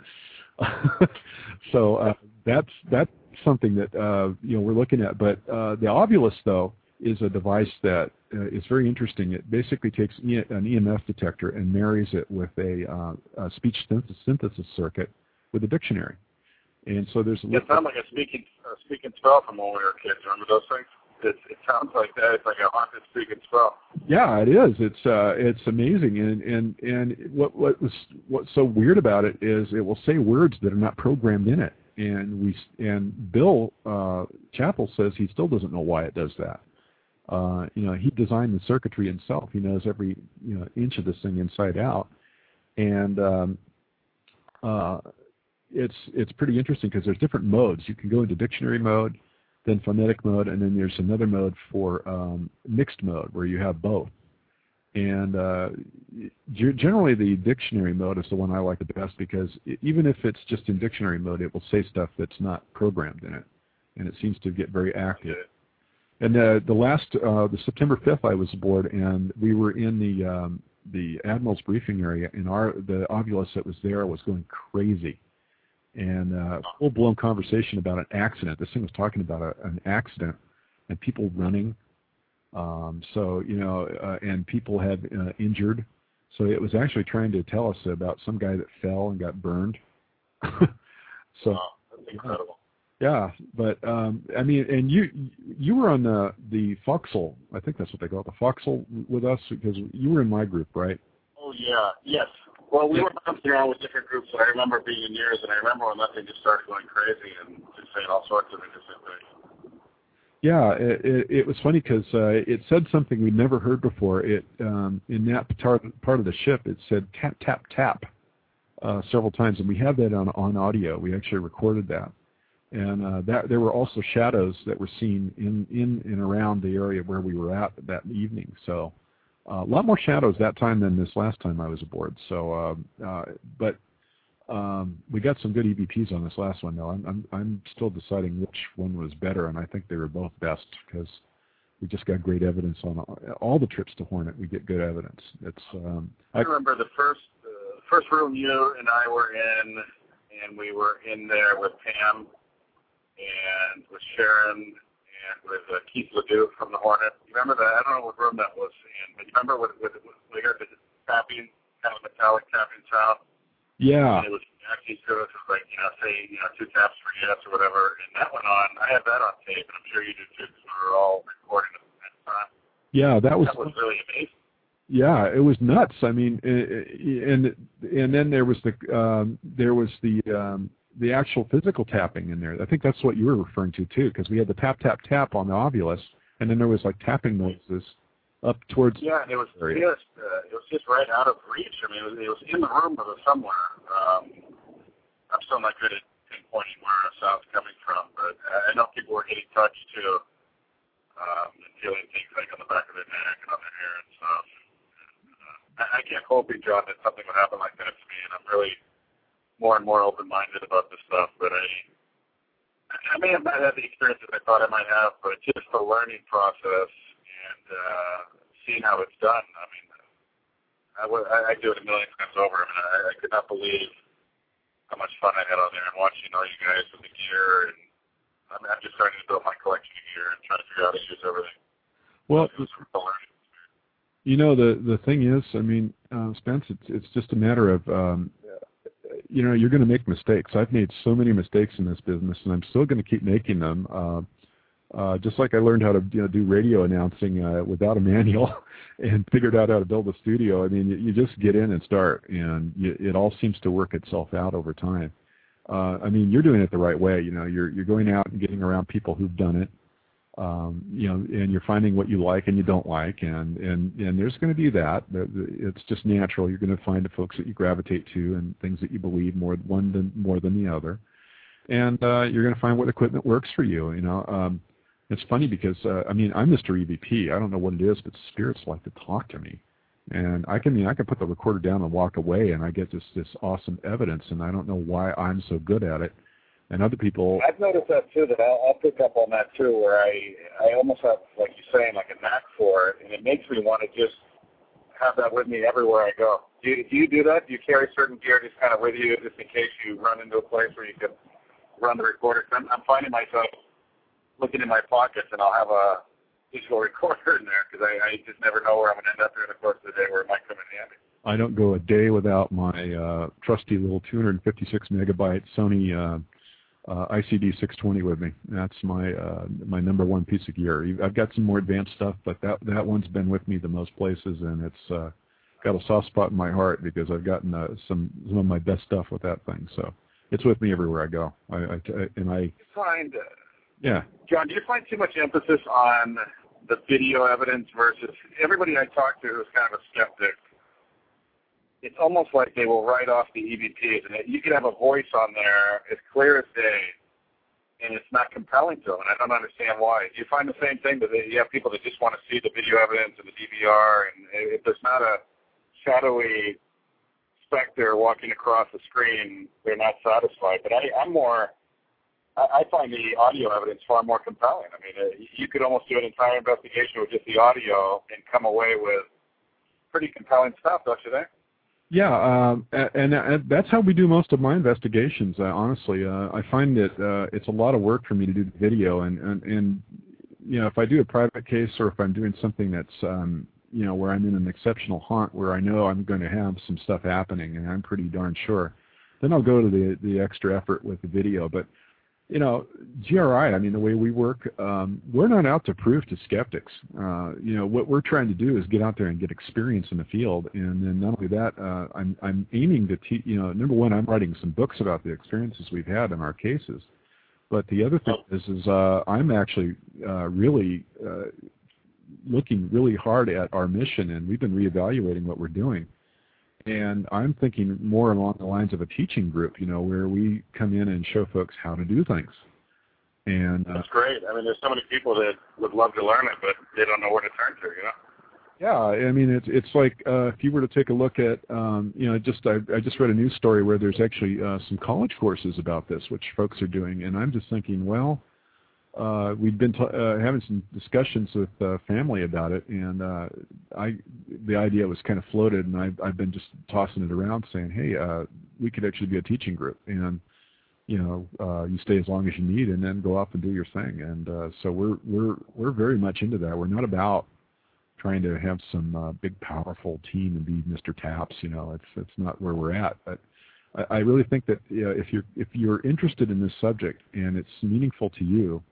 so uh, that's that's something that uh, you know we're looking at. But uh, the Ovilus though is a device that uh, is very interesting. It basically takes e an E M F detector and marries it with a, uh, a speech synthesis circuit with a dictionary. And so there's it sounds like a speaking uh, speaking spell from when we were kids. Remember those things? It, it sounds like that. It's like a haunted speaking spell. Yeah, it is. It's uh, it's amazing, and and and what what was what's so weird about it is it will say words that are not programmed in it, and we and Bill uh, Chappell says he still doesn't know why it does that. Uh, you know, he designed the circuitry himself. He knows every you know inch of this thing inside out, and um, uh, it's it's pretty interesting because there's different modes. You can go into dictionary mode, then phonetic mode, and then there's another mode for um, mixed mode where you have both. And uh, generally the dictionary mode is the one I like the best because even if it's just in dictionary mode, it will say stuff that's not programmed in it, and it seems to get very active. And uh, the last, uh, the September fifth, I was aboard, and we were in the um, the Admiral's briefing area, and our the Ovilus that was there was going crazy. And uh, full-blown conversation about an accident. This thing was talking about a, an accident and people running. Um, so, you know, uh, and people had uh, injured. So it was actually trying to tell us about some guy that fell and got burned. so wow, that's incredible. Yeah, but um, I mean, and you you were on the the Foxhole. I think that's what they call it, the Foxhole with us because you were in my group, right? Oh yeah, yes. Well, we were bouncing around with different groups, so I remember being in yours, and I remember when that thing just started going crazy and just saying all sorts of interesting things. Yeah, it, it, it was funny because uh, it said something we'd never heard before. It um, in that part, part of the ship, it said tap, tap, tap uh, several times, and we have that on, on audio. We actually recorded that. And uh, that there were also shadows that were seen in, in and around the area where we were at that evening. So uh, a lot more shadows that time than this last time I was aboard. So, uh, uh, but um, we got some good E V Ps on this last one, though. I'm, I'm I'm still deciding which one was better, and I think they were both best because we just got great evidence on all, all the trips to Hornet. We get good evidence. It's um, I, I remember the first uh, first room you and I were in, and we were in there with Pam and with Sharon and with uh, Keith Ledoux from the Hornet. You remember that? I don't know what room that was in, but you remember what with, with, we heard the tapping, kind of metallic tapping sound? Yeah. And it was actually sort of like, you know, say, you know, two taps for yes or whatever, and that went on. I have that on tape, and I'm sure you did too, because we were all recording at the time. Yeah, that was... That was really amazing. Yeah, it was nuts. I mean, and and then there was the um, there was the um, the actual physical tapping in there. I think that's what you were referring to too, because we had the tap tap tap on the Ovilus, and then there was like tapping noises up towards. Yeah, and it was area. just uh, it was just right out of reach. I mean, it was, it was in the room of it somewhere. Um, I'm still not good at pinpointing where a sound's coming from, but I know people were getting touched too, um, and feeling things like on the back of their neck and on their hair and stuff. I can't hold you, John, that something would happen like that to me, and I'm really more and more open-minded about this stuff. But I, I may have not had the experiences I thought I might have, but just the learning process and uh, seeing how it's done. I mean, I, would, I, I do it a million times over. I mean, I, I could not believe how much fun I had on there and watching all you guys with the gear. And I mean, I'm just starting to build my collection of gear and trying to figure out how to use everything. Well, it was real learning. You know, the the thing is, I mean, uh, Spence, it's it's just a matter of, um, you know, you're going to make mistakes. I've made so many mistakes in this business, and I'm still going to keep making them. Uh, uh, just like I learned how to you know, do radio announcing uh, without a manual and figured out how to build a studio. I mean, you, you just get in and start, and you, it all seems to work itself out over time. Uh, I mean, you're doing it the right way. You know, you're you're going out and getting around people who've done it. Um, you know, and you're finding what you like and you don't like, and and and there's going to be that. It's just natural. You're going to find the folks that you gravitate to and things that you believe more one than more than the other, and uh, you're going to find what equipment works for you. You know, um, it's funny because uh, I mean I'm Mister E V P. I don't know what it is, but spirits like to talk to me, and I can I, mean, I can put the recorder down and walk away, and I get this this awesome evidence, and I don't know why I'm so good at it. And other people... I've noticed that, too, that I'll, I'll pick up on that, too, where I I almost have, like you're saying, like a knack for it, and it makes me want to just have that with me everywhere I go. Do you, do you do that? Do you carry certain gear just kind of with you just in case you run into a place where you can run the recorder? I'm, I'm finding myself looking in my pockets, and I'll have a digital recorder in there because I, I just never know where I'm going to end up during the course of the day where it might come in handy. I don't go a day without my uh, trusty little two hundred fifty-six megabyte Sony uh, Uh, I C D six twenty with me. That's my uh, my number one piece of gear. I've got some more advanced stuff, but that that one's been with me the most places, and it's uh, got a soft spot in my heart because I've gotten uh, some some of my best stuff with that thing. So it's with me everywhere I go. I, I, I and I you find uh, yeah, John. Do you find too much emphasis on the video evidence versus everybody I talk to is kind of a skeptic? It's almost like they will write off the E V Ps, and you could have a voice on there as clear as day, and it's not compelling to them, and I don't understand why. Do you find the same thing, that you have people that just want to see the video evidence and the D V R, and if there's not a shadowy specter walking across the screen, they're not satisfied? But I, I'm more, I, I find the audio evidence far more compelling. I mean, uh, you could almost do an entire investigation with just the audio and come away with pretty compelling stuff, don't you think? Yeah, um, and, and that's how we do most of my investigations. Uh, honestly, uh, I find that uh, it's a lot of work for me to do the video, and, and and you know, if I do a private case or if I'm doing something that's um, you know, where I'm in an exceptional haunt where I know I'm going to have some stuff happening, and I'm pretty darn sure, then I'll go to the the extra effort with the video. But you know, G R I, I mean, the way we work, um, we're not out to prove to skeptics. Uh, you know, what we're trying to do is get out there and get experience in the field. And then not only that, uh, I'm, I'm aiming to teach, you know, number one, I'm writing some books about the experiences we've had in our cases. But the other thing is, is uh, I'm actually uh, really uh, looking really hard at our mission, and we've been reevaluating what we're doing. And I'm thinking more along the lines of a teaching group, you know, where we come in and show folks how to do things. And uh, that's great. I mean, there's so many people that would love to learn it, but they don't know where to turn to, you know? Yeah, I mean, it's it's like uh, if you were to take a look at, um, you know, just I, I just read a news story where there's actually uh, some college courses about this, which folks are doing, and I'm just thinking, well, uh, we've been t- uh, having some discussions with uh, family about it, and uh, I the idea was kind of floated, and I've, I've been just tossing it around, saying, hey, uh, we could actually be a teaching group, and you know, uh, you stay as long as you need, and then go off and do your thing, and uh, so we're we're we're very much into that. We're not about trying to have some uh, big, powerful team and be Mister Taps. You know, it's it's not where we're at. But I, I really think that you know, if you're if you're interested in this subject and it's meaningful to you,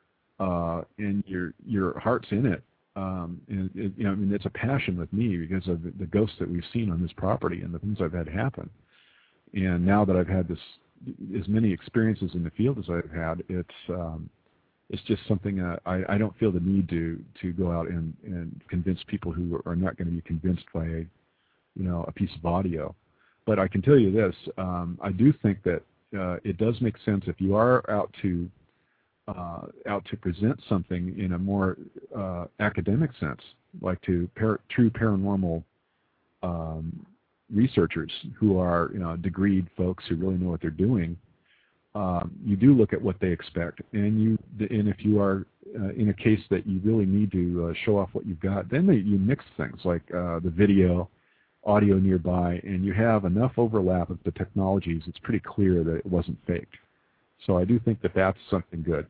uh, and your your heart's in it, um, and it, you know, I mean, it's a passion with me because of the, the ghosts that we've seen on this property and the things I've had happen. And now that I've had this as many experiences in the field as I've had, it's um, it's just something uh, I, I don't feel the need to to go out and, and convince people who are not going to be convinced by a you know a piece of audio. But I can tell you this: um, I do think that uh, it does make sense if you are out to uh, out to present something in a more uh, academic sense, like to par- true paranormal um, researchers who are you know degreed folks who really know what they're doing. Um, you do look at what they expect, and you and if you are uh, in a case that you really need to uh, show off what you've got, then they, you mix things like uh, the video, audio nearby, and you have enough overlap of the technologies. It's pretty clear that it wasn't faked. So I do think that that's something good.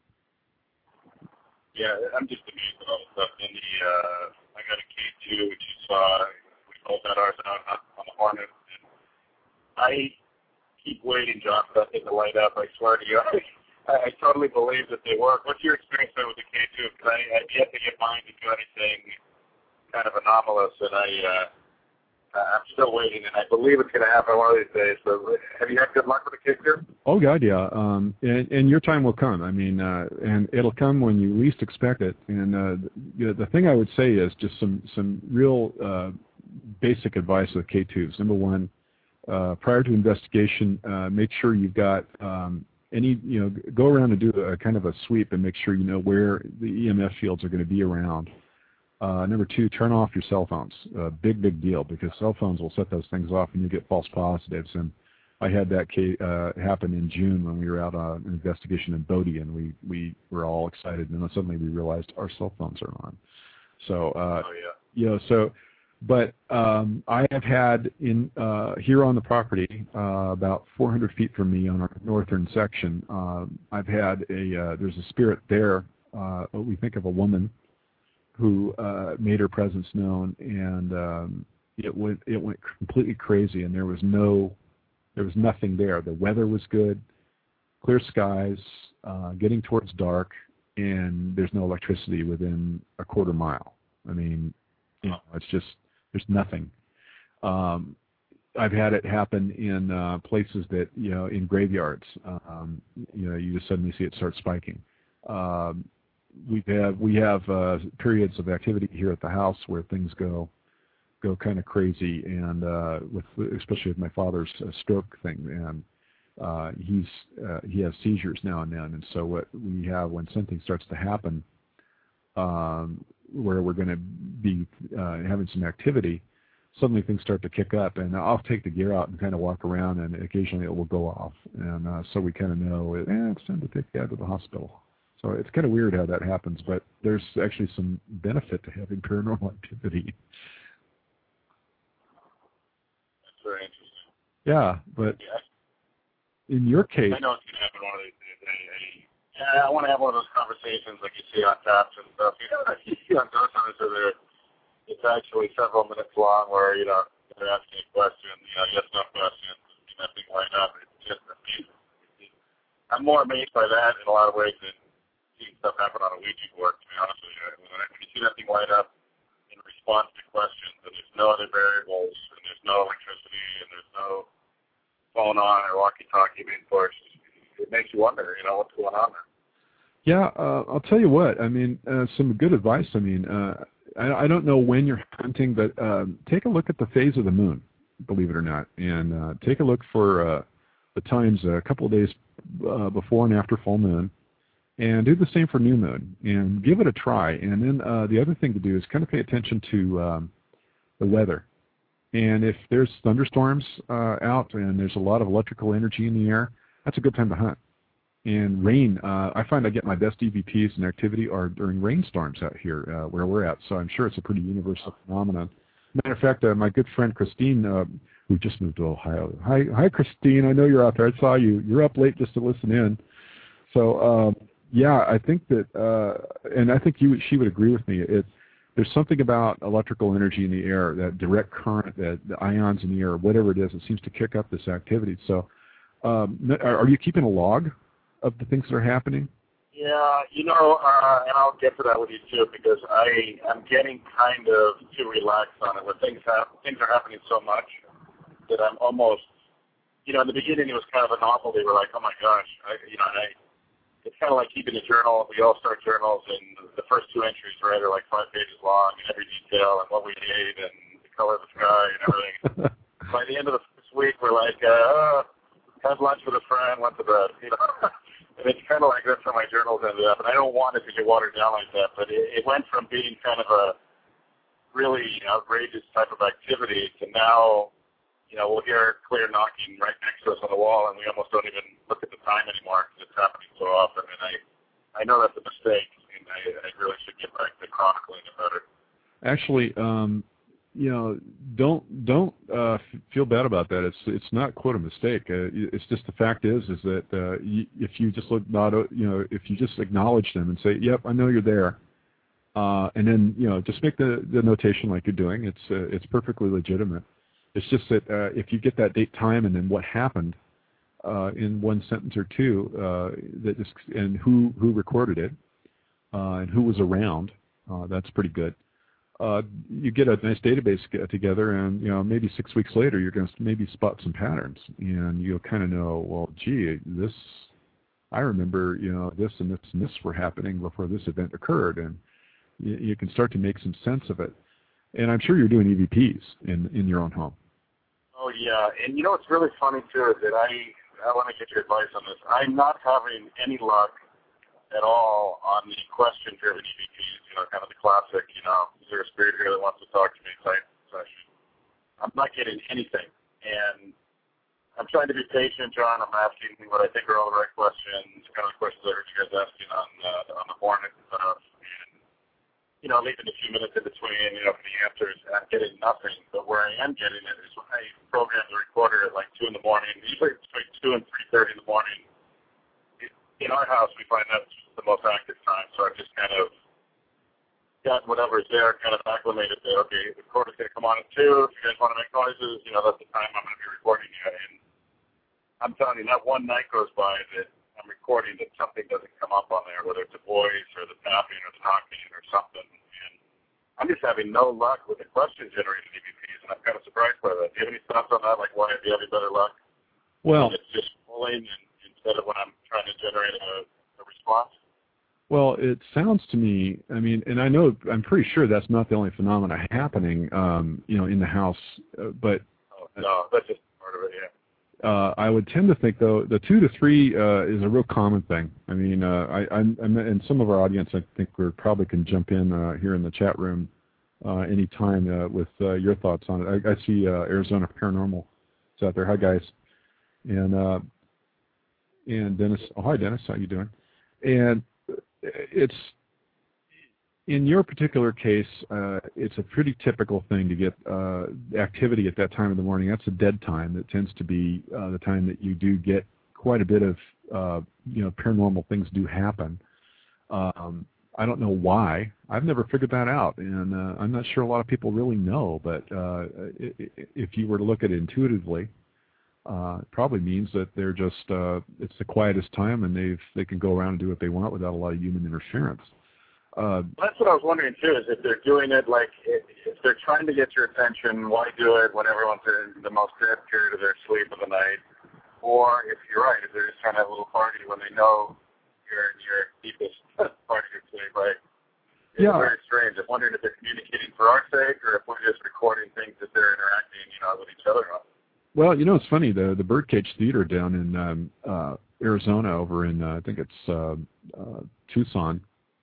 Yeah, I'm just amazed at all the stuff in the. Uh, I got a K two, which you saw. We both had ours out on the Hornet. And I. keep waiting, John, for that thing to light up. I swear to you, I, I totally believe that they work. What's your experience been with the K two? Because I've yet to get mine to do anything kind of anomalous, and I uh, Uh, I'm still waiting, and I believe it's going to happen one of these days. So, have you had good luck with the kick here? Oh God, yeah. Um, and, and your time will come. I mean, uh, and it'll come when you least expect it. And uh, the, the thing I would say is just some some real uh, basic advice with K tubes. Number one, uh, prior to investigation, uh, make sure you've got um, any you know go around and do a kind of a sweep and make sure you know where the E M F fields are going to be around. Uh, number two, turn off your cell phones. Uh, big, big deal, because cell phones will set those things off and you get false positives. And I had that case, uh, happen in June when we were out on an investigation in Bodie, and we, we were all excited, and then suddenly we realized our cell phones are on. So, uh, oh, yeah. you know, so, but um, I have had in uh, here on the property, uh, about four hundred feet from me on our northern section, uh, I've had a, uh, there's a spirit there, uh, what we think of a woman, who uh, made her presence known, and um, it went it went completely crazy, and there was no there was nothing there. The weather was good, clear skies, uh, getting towards dark, and there's no electricity within a quarter mile. I mean, you know, it's just there's nothing. Um, I've had it happen in uh, places that you know in graveyards. Um, you know, you just suddenly see it start spiking. Um, We have we have uh, periods of activity here at the house where things go go kind of crazy, and uh, with especially with my father's uh, stroke thing, and uh, he's uh, he has seizures now and then, and so what we have when something starts to happen, um, where we're going to be uh, having some activity, suddenly things start to kick up, and I'll take the gear out and kind of walk around, and occasionally it will go off, and uh, so we kind of know eh, it's time to take Dad to the hospital. So it's kind of weird how that happens, but there's actually some benefit to having paranormal activity. That's very interesting. Yeah, but yeah. in your case... I know it's going to happen one of these days. I, I, yeah, I want to have one of those conversations like you see on taps and stuff. You know, you see on those ones where they're, it's actually several minutes long where, you know, they're asking a question, you know, yes, no questions, nothing lined up. It's just amazing. I'm more amazed by that in a lot of ways than seeing stuff happen on a Ouija board, to be honest with you. When, I, when you see that thing light up in response to questions, and there's no other variables, and there's no electricity, and there's no phone on or walkie-talkie being pushed, it makes you wonder, you know, what's going on there. Yeah, uh, I'll tell you what. I mean, uh, some good advice. I mean, uh, I, I don't know when you're hunting, but um, take a look at the phase of the moon, believe it or not, and uh, take a look for uh, the times a couple of days uh, before and after full moon. And do the same for new moon, and give it a try. And then uh, the other thing to do is kind of pay attention to um, the weather. And if there's thunderstorms uh, out and there's a lot of electrical energy in the air, that's a good time to hunt. And rain, uh, I find I get my best E V Ps and activity are during rainstorms out here uh, where we're at. So I'm sure it's a pretty universal phenomenon. Matter of fact, uh, my good friend Christine, uh, who just moved to Ohio. Hi, hi, Christine. I know you're out there. I saw you. You're up late just to listen in. So. Um, Yeah, I think that, uh, and I think you, she would agree with me. It, there's something about electrical energy in the air, that direct current, that the ions in the air, whatever it is, it seems to kick up this activity. So, um, are, are you keeping a log of the things that are happening? Yeah, you know, uh, and I'll get to that with you too, because I am getting kind of too relaxed on it. When things happen, things are happening so much that I'm almost, you know, in the beginning it was kind of a novelty. We're like, oh my gosh, I, you know, and I. It's kind of like keeping a journal. We all start journals, and the first two entries, right, are like five pages long, and every detail, and what we ate, and the color of the sky, and everything. By the end of the first week, we're like, uh, had lunch with a friend, went to bed, you know. And it's kind of like that's how my journals ended up. And I don't want it to get watered down like that, but it, it went from being kind of a really outrageous type of activity to now, you know, we'll hear clear knocking right next to us on the wall, and we almost don't even look at the time anymore because it's happening so often. And I, I know that's a mistake, and I, I really should get back to chronicling it better. Actually, um, you know, don't don't uh, f- feel bad about that. It's it's not quote a mistake. Uh, it's just the fact is is that uh, y- if you just look not you know if you just acknowledge them and say, yep, I know you're there, uh, and then you know just make the, the notation like you're doing. It's uh, it's perfectly legitimate. It's just that uh, if you get that date, time, and then what happened uh, in one sentence or two, uh, that just, and who who recorded it, uh, and who was around, uh, that's pretty good. uh, you get a nice database get together, and you know maybe six weeks later you're going to maybe spot some patterns, and you'll kind of know, well, gee, this I remember, you know, this and this and this were happening before this event occurred, and you, you can start to make some sense of it. And I'm sure you're doing E V Ps in in your own home. Oh yeah, and you know what's really funny too is that I I want to get your advice on this. I'm not having any luck at all on the question-driven E V Ps, you know, kind of the classic, you know, is there a spirit here that wants to talk to me type session. I'm not getting anything, and I'm trying to be patient, John. I'm asking what I think are all the right questions, kind of the questions I heard you guys asking on uh, on the Hornet and stuff, and, you know, leaving a few minutes in between, you know, for the answers, and I'm getting nothing. But where I am getting it is when I program the recorder at like two in the morning, usually between two and three thirty in the morning. In our house, we find that's the most active time, so I've just kind of got whatever's there kind of acclimated to, okay, the recorder's going to come on at two. If you guys want to make noises, you know, that's the time I'm going to be recording you. And I'm telling you, not one night goes by that I'm recording that something doesn't come up on there, whether it's a voice or the tapping or the knocking or something. And I'm just having no luck with the question-generated E V Ps, and I'm kind of surprised by that. Do you have any thoughts on that? Like, why are you having better luck? Well, it's just pulling and, instead of when I'm trying to generate a, a response? Well, it sounds to me, I mean, and I know, I'm pretty sure that's not the only phenomena happening, um, you know, in the house, uh, but... Oh, no, that's just part of it, yeah. Uh, I would tend to think, though, the two to three uh, is a real common thing. I mean, uh, I, I'm, I'm, and some of our audience, I think, we probably can jump in uh, here in the chat room uh, anytime uh, with uh, your thoughts on it. I, I see uh, Arizona Paranormal is out there. Hi, guys. And uh, and Dennis. Oh, hi, Dennis. How you doing? And it's in your particular case, uh, it's a pretty typical thing to get uh, activity at that time of the morning. That's a dead time. That tends to be uh, the time that you do get quite a bit of, uh, you know, paranormal things do happen. Um, I don't know why. I've never figured that out, and uh, I'm not sure a lot of people really know. But uh, if you were to look at it intuitively, uh, it probably means that they're just uh, it's the quietest time, and they've they can go around and do what they want without a lot of human interference. Uh, That's what I was wondering too. Is if they're doing it like if, if they're trying to get your attention, why do it when everyone's in the most dead period of their sleep of the night? Or if you're right, if they're just trying to have a little party when they know you're in your deepest part of your sleep, right? It's yeah. very strange. I'm wondering if they're communicating for our sake or if we're just recording things that they're interacting, you know, with each other on. Well, you know, it's funny. The the Birdcage Theater down in um, uh, Arizona, over in uh, I think it's uh, uh, Tucson.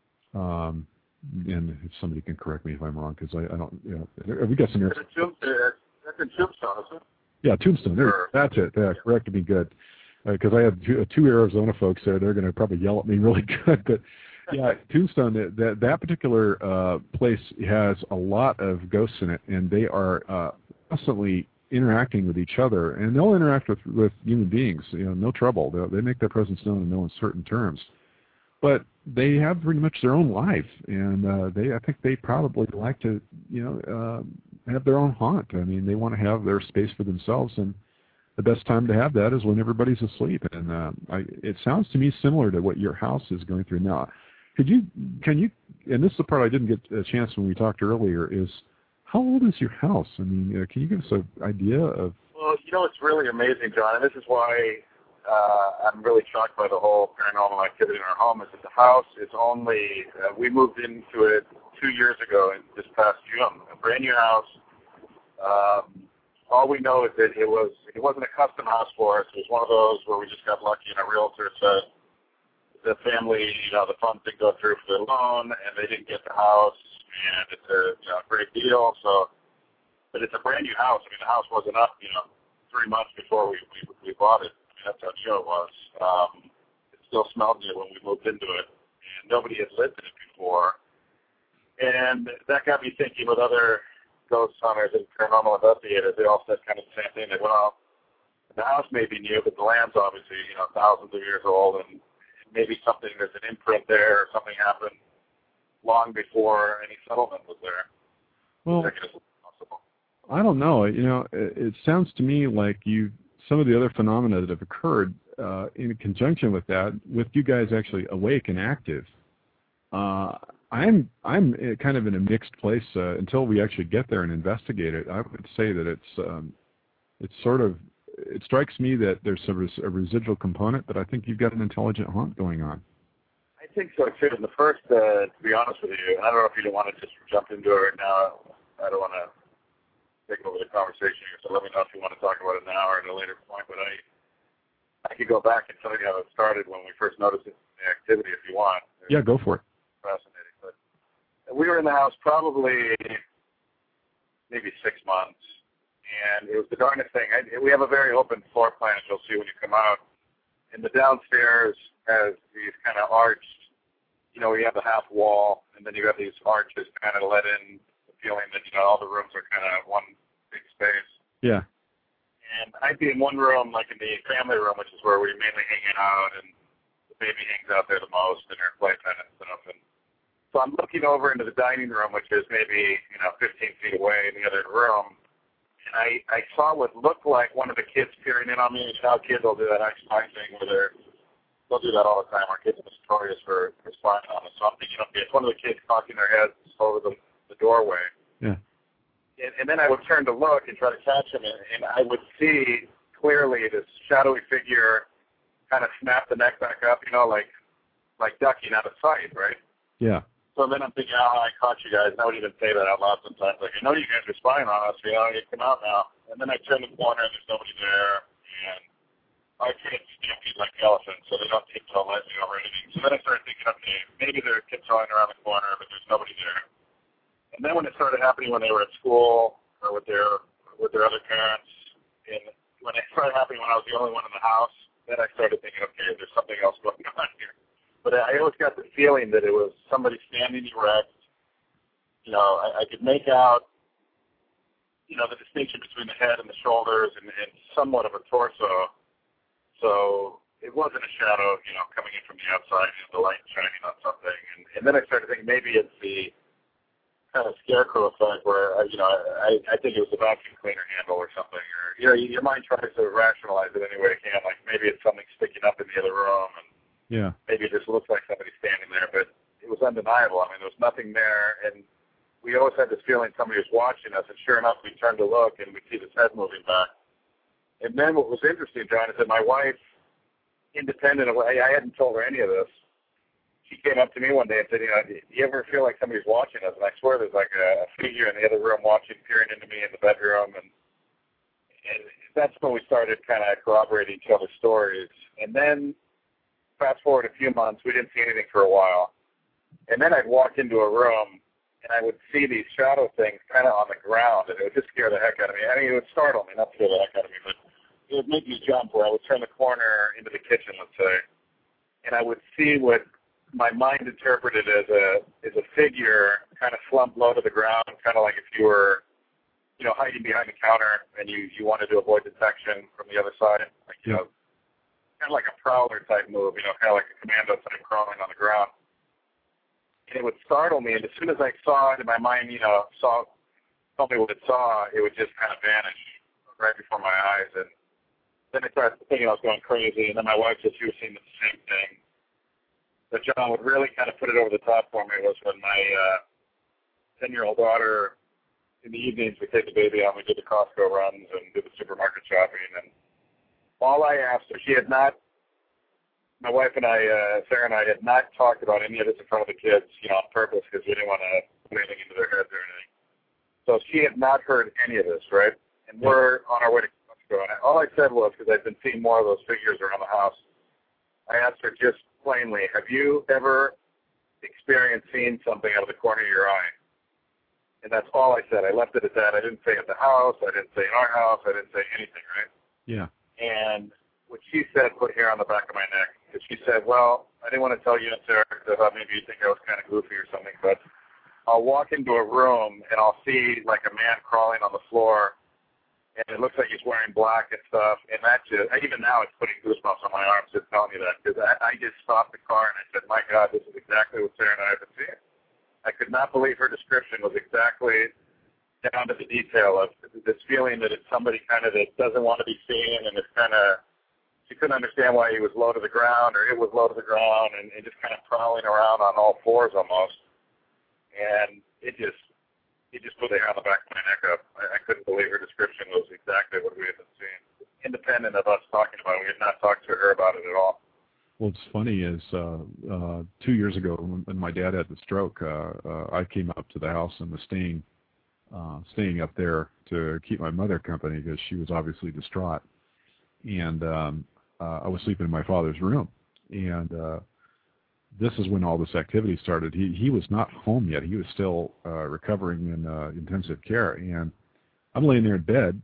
Um, and if somebody can correct me if I'm wrong, because I, I don't, you know, have we got some... That's in Tombstone, isn't it? Yeah, Tombstone. There, sure. That's it. Yeah, corrected me good. Because uh, I have two, two Arizona folks there. They're going to probably yell at me really good. But, yeah, Tombstone, that, that particular uh, place has a lot of ghosts in it, and they are uh, constantly interacting with each other. And they'll interact with, with human beings, you know, no trouble. They'll, they make their presence known in no uncertain terms. But they have pretty much their own life, and uh, they I think they probably like to, you know, uh, have their own haunt. I mean, they want to have their space for themselves, and the best time to have that is when everybody's asleep. And uh, I, it sounds to me similar to what your house is going through now. Could you, can you, and this is the part I didn't get a chance when we talked earlier, is how old is your house? I mean, uh, can you give us an idea of? Well, you know, it's really amazing, John, and this is why Uh, I'm really shocked by the whole paranormal activity in our home. Is that the house is only, uh, we moved into it two years ago, in this past June, a brand new house. Um, all we know is that it was, it wasn't a custom house for us. It was one of those where we just got lucky and a realtor said the family, you know, the funds didn't go through for the loan and they didn't get the house, and it's a, you know, great deal. So, but it's a brand new house. I mean, the house wasn't up, you know, three months before we, we, we bought it. That's how new it was. Um, it still smelled new when we moved into it, and nobody had lived in it before. And that got me thinking with other ghost hunters and paranormal investigators. They all said kind of the same thing. They went, well, the house may be new, but the land's obviously, you know, thousands of years old, and maybe something, there's an imprint there, or something happened long before any settlement was there. Well, I don't know. You know, it, it sounds to me like you. Some of the other phenomena that have occurred uh, in conjunction with that, with you guys actually awake and active, uh, I'm I'm kind of in a mixed place uh, until we actually get there and investigate it. I would say that it's um, it's sort of it strikes me that there's a, res- a residual component, but I think you've got an intelligent haunt going on. I think so too. And the first, uh, to be honest with you, and I don't know if you don't want to just jump into it right now. I don't want to take over the conversation here, so let me know if you want to talk about it now or at a later point. But I I could go back and tell you how it started when we first noticed the activity if you want. Yeah, go for it. Fascinating. But we were in the house probably maybe six months, and it was the darndest thing. I, we have a very open floor plan, as you'll see when you come out. And the downstairs has these kind of arched, you know, you have a half wall, and then you have these arches kind of let in the feeling that, you know, all the rooms are kind of one big space. Yeah. And I'd be in one room, like in the family room, which is where we mainly hang out, and the baby hangs out there the most, and her playpen and stuff. And so I'm looking over into the dining room, which is maybe, you know, fifteen feet away in the other room, and I, I saw what looked like one of the kids peering in on me. And how kids will do that I spy thing where they're, they'll do that all the time. Our kids are notorious for, for spying on us. So I'm thinking, okay, it's one of the kids cocking their heads over the, the doorway. Yeah. And, and then I would turn to look and try to catch him, and, and I would see clearly this shadowy figure kind of snap the neck back up, you know, like like ducking out of sight, right? Yeah. So then I'm thinking, oh, I caught you guys. I would even say that out loud sometimes. Like, I know you guys are spying on us. You know, you come out now. And then I turn the corner, and there's nobody there. And our kids stampede like elephants, so they don't tiptoe lightly over anything. So then I started thinking, okay, maybe they're tiptoeing around the corner, but there's nobody there. And then when it started happening when they were at school or with their with their other parents, and when it started happening when I was the only one in the house, then I started thinking, okay, there's something else going on here. But I always got the feeling that it was somebody standing erect. You know, I, I could make out, you know, the distinction between the head and the shoulders and, and somewhat of a torso. So it wasn't a shadow, you know, coming in from the outside, you know, the light shining on something. And, and then I started thinking maybe it's the kind of scarecrow effect where, you know, I, I think it was a vacuum cleaner handle or something. Or, you know, your mind tries to rationalize it any way it can. Like maybe it's something sticking up in the other room. And yeah. Maybe it just looks like somebody standing there, but it was undeniable. I mean, there was nothing there, and we always had this feeling somebody was watching us, and sure enough, we turned to look, and we see this head moving back. And then what was interesting, John, is that my wife, independent of, I hadn't told her any of this, she came up to me one day and said, you know, do you ever feel like somebody's watching us? And I swear there's like a, a figure in the other room watching, peering into me in the bedroom, and, and that's when we started kind of corroborating each other's stories. And then fast forward a few months, we didn't see anything for a while. And then I'd walk into a room, and I would see these shadow things kind of on the ground, and it would just scare the heck out of me. I mean, it would startle me, not scare the heck out of me, but it would make me jump where I would turn the corner into the kitchen, let's say, and I would see what my mind interpreted as a as a figure kind of slumped low to the ground, kind of like if you were, you know, hiding behind the counter and you, you wanted to avoid detection from the other side, like, you know, kind of like a prowler type move, you know, kind of like a commando type crawling on the ground. And it would startle me, and as soon as I saw it, and my mind, you know, saw, told me what it saw, it would just kind of vanish right before my eyes. And then I started thinking I was going crazy, and then my wife said she was seeing the same thing. But John, what really kind of put it over the top for me was when my uh, ten-year-old daughter, in the evenings, we take the baby out, we did the Costco runs and did the supermarket shopping, and all I asked her, she had not, my wife and I, uh, Sarah and I, had not talked about any of this in front of the kids, you know, on purpose, because we didn't want to put anything into their heads or anything. So she had not heard any of this, right? And we're on our way to Costco. And all I said was, because I've been seeing more of those figures around the house, I asked her just plainly, have you ever experienced seeing something out of the corner of your eye? And that's all I said. I left it at that. I didn't say at the house. I didn't say in our house. I didn't say anything, right? Yeah. And what she said put hair on the back of my neck. Because she said, well, I didn't want to tell you and Sarah because I thought maybe you'd think I was kind of goofy or something, but I'll walk into a room and I'll see like a man crawling on the floor, and it looks like he's wearing black and stuff, and that just, even now it's putting goosebumps on my arms just telling me that, because I, I just stopped the car and I said, my God, this is exactly what Sarah and I have been seeing. I could not believe her description was exactly down to the detail of this feeling that it's somebody kind of that doesn't want to be seen, and it's kind of, she couldn't understand why he was low to the ground or it was low to the ground, and, and just kind of prowling around on all fours almost. and it just it just put the hair on the back of my neck up. I, I couldn't believe her description was exactly what we had been seeing, independent of us talking about it. We had not talked to her about it at all. Well, what's funny is uh, uh, two years ago when, when my dad had the stroke, uh, uh, I came up to the house and was staying uh, staying up there to keep my mother company because she was obviously distraught. And um, uh, I was sleeping in my father's room. And uh, this is when all this activity started. He he was not home yet. He was still uh, recovering in uh, intensive care. And I'm laying there in bed,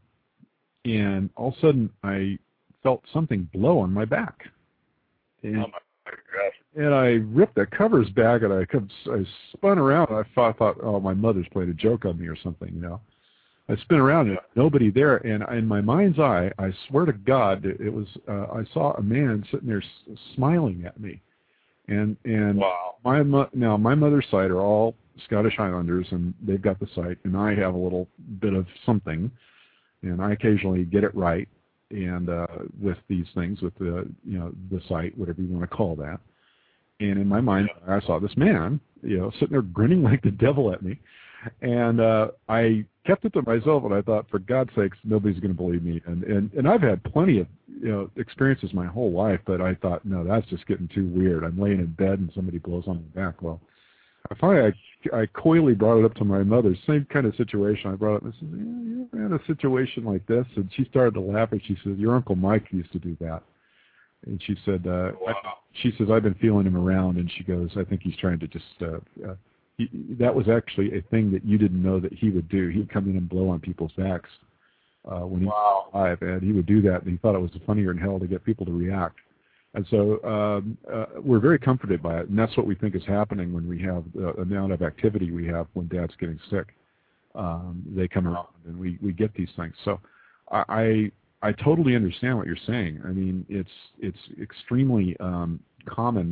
and all of a sudden I felt something blow on my back. And, oh my gosh. And I ripped the covers back, and I, kept, I spun around. And I thought, thought, oh, my mother's played a joke on me or something, you know. I spin around, and nobody there. And in my mind's eye, I swear to God, it was uh, I saw a man sitting there s- smiling at me. And and wow. my mo- now my mother's side are all Scottish Highlanders, and they've got the sight, and I have a little bit of something, and I occasionally get it right. And uh, with these things, with the you know the sight, whatever you want to call that. And in my mind, I saw this man, you know, sitting there grinning like the devil at me. And uh, I kept it to myself, and I thought, for God's sakes, nobody's going to believe me. And, and and I've had plenty of you know experiences my whole life, but I thought, no, that's just getting too weird. I'm laying in bed, and somebody blows on my back. Well, I finally, I, I coyly brought it up to my mother. Same kind of situation. I brought it up and I said, yeah, you ever had a situation like this? And she started to laugh, and she said, your Uncle Mike used to do that. And she said, uh, wow. I, she says, I've been feeling him around, and she goes, I think he's trying to just, uh, uh, he, that was actually a thing that you didn't know that he would do. He would come in and blow on people's backs uh, when he wow. was alive, and he would do that, and he thought it was funnier in hell to get people to react. And so um, uh, we're very comforted by it, and that's what we think is happening when we have the amount of activity we have when Dad's getting sick. Um, they come around, and we, we get these things. So I... I I totally understand what you're saying. I mean, it's it's extremely um, common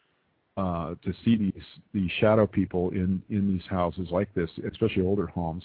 uh, to see these these shadow people in, in these houses like this, especially older homes.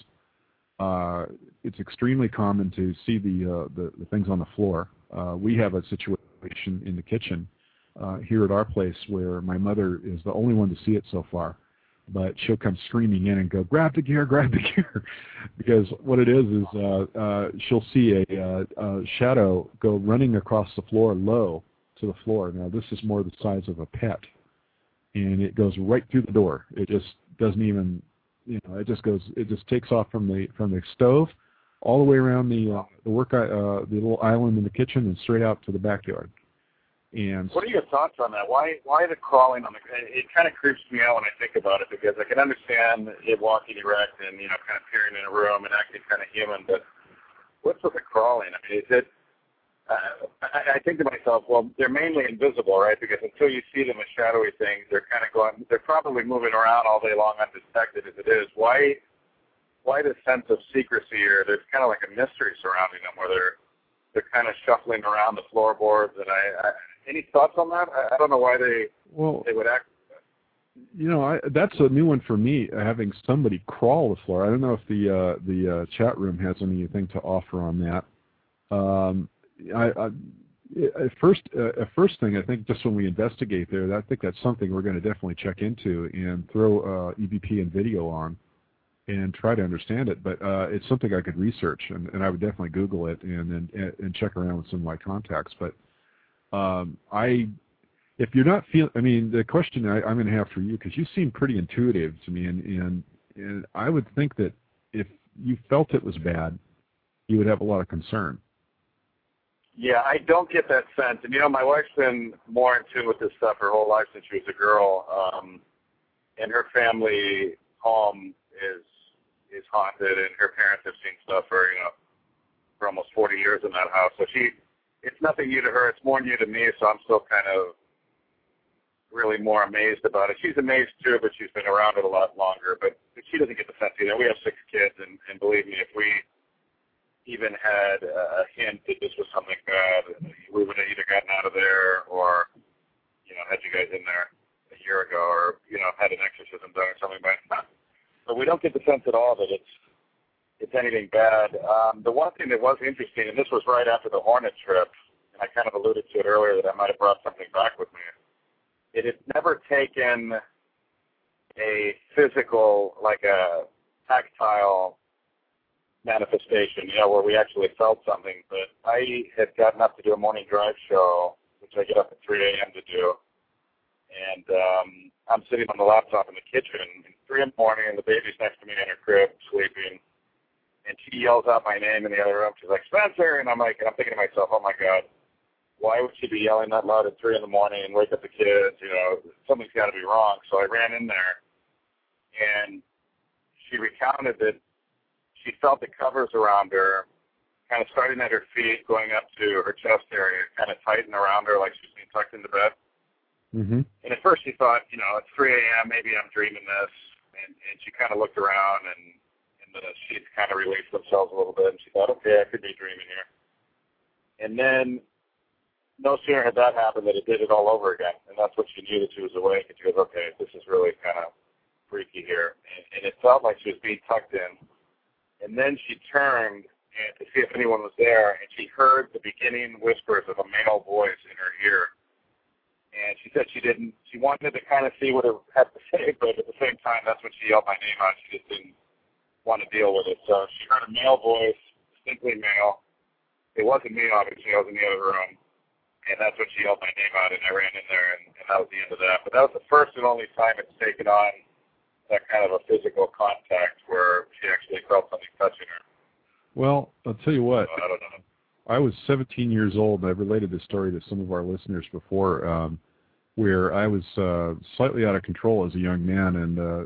Uh, it's extremely common to see the, uh, the the things on the floor. Uh, we have a situation in the kitchen uh, here at our place where my mother is the only one to see it so far. But she'll come screaming in and go, grab the gear, grab the gear. Because what it is is uh, uh, she'll see a, uh, a shadow go running across the floor low to the floor. Now, this is more the size of a pet. And it goes right through the door. It just doesn't even, you know, it just goes, it just takes off from the from the stove all the way around the, uh, the work, uh, the little island in the kitchen and straight out to the backyard. And what are your thoughts on that? Why why the crawling on the? It kind of creeps me out when I think about it, because I can understand it walking erect and you know kind of peering in a room and acting kind of human, but what's with the crawling? I mean, is it? Uh, I, I think to myself, well, they're mainly invisible, right? Because until you see them as shadowy things, they're kind of going. They're probably moving around all day long undetected as it is. Why? Why this sense of secrecy, or there's kind of like a mystery surrounding them, where they're they're kind of shuffling around the floorboards, and I. I Any thoughts on that? I, I don't know why they well, they would act. You know, I, that's a new one for me. Having somebody crawl the floor. I don't know if the uh, the uh, chat room has anything to offer on that. Um, I, I at first, uh, at first thing, I think just when we investigate there, I think that's something we're going to definitely check into and throw uh, E V P and video on and try to understand it. But uh, it's something I could research, and, and I would definitely Google it and and, and check around with some of my contacts. But Um, I, if you're not feel, I mean, the question I, I'm going to have for you, because you seem pretty intuitive to me, and, and and I would think that if you felt it was bad, you would have a lot of concern. Yeah, I don't get that sense. And you know, my wife's been more in tune with this stuff her whole life since she was a girl, um, and her family home is is haunted, and her parents have seen stuff for you know for almost forty years in that house. So she. It's nothing new to her. It's more new to me, so I'm still kind of really more amazed about it. She's amazed, too, but she's been around it a lot longer. But she doesn't get the sense either. We have six kids, and, and believe me, if we even had a hint that this was something bad, we would have either gotten out of there or, you know, had you guys in there a year ago or, you know, had an exorcism done or something. But, but we don't get the sense at all that it's it's anything bad. Um, the one thing that was interesting, and this was right after the Hornet trip, and I kind of alluded to it earlier that I might have brought something back with me. It had never taken a physical, like a tactile manifestation, you know, where we actually felt something. But I had gotten up to do a morning drive show, which I get up at three a.m. to do. And um, I'm sitting on the laptop in the kitchen at three in the morning, and the baby's next to me in her crib sleeping. And she yells out my name in the other room. She's like, Spencer. And I'm like, and I'm thinking to myself, oh, my God, why would she be yelling that loud at three in the morning and wake up the kids? You know, something's got to be wrong. So I ran in there, and she recounted that she felt the covers around her, kind of starting at her feet, going up to her chest area, kind of tighten around her like she's being tucked into bed. Mm-hmm. And at first she thought, you know, it's three a.m., maybe I'm dreaming this. And, and she kind of looked around, and, and the sheets kind of released themselves a little bit, and she thought, okay, I could be dreaming here. And then no sooner had that happened than it did it all over again. And that's when she knew that she was awake, and she goes, okay, this is really kind of freaky here. And, and it felt like she was being tucked in. And then she turned and to see if anyone was there, and she heard the beginning whispers of a male voice in her ear. And she said she didn't, she wanted to kind of see what it had to say, but at the same time, that's when she yelled my name out. She just didn't want to deal with it. So she heard a male voice, distinctly male. It wasn't me, obviously. I was in the other room. And that's when she yelled my name out, and I ran in there, and, and that was the end of that. But that was the first and only time it's taken on that kind of a physical contact where she actually felt something touching her. Well, I'll tell you what. So, I don't know. I was seventeen years old, and I've related this story to some of our listeners before, um, where I was uh, slightly out of control as a young man, and uh,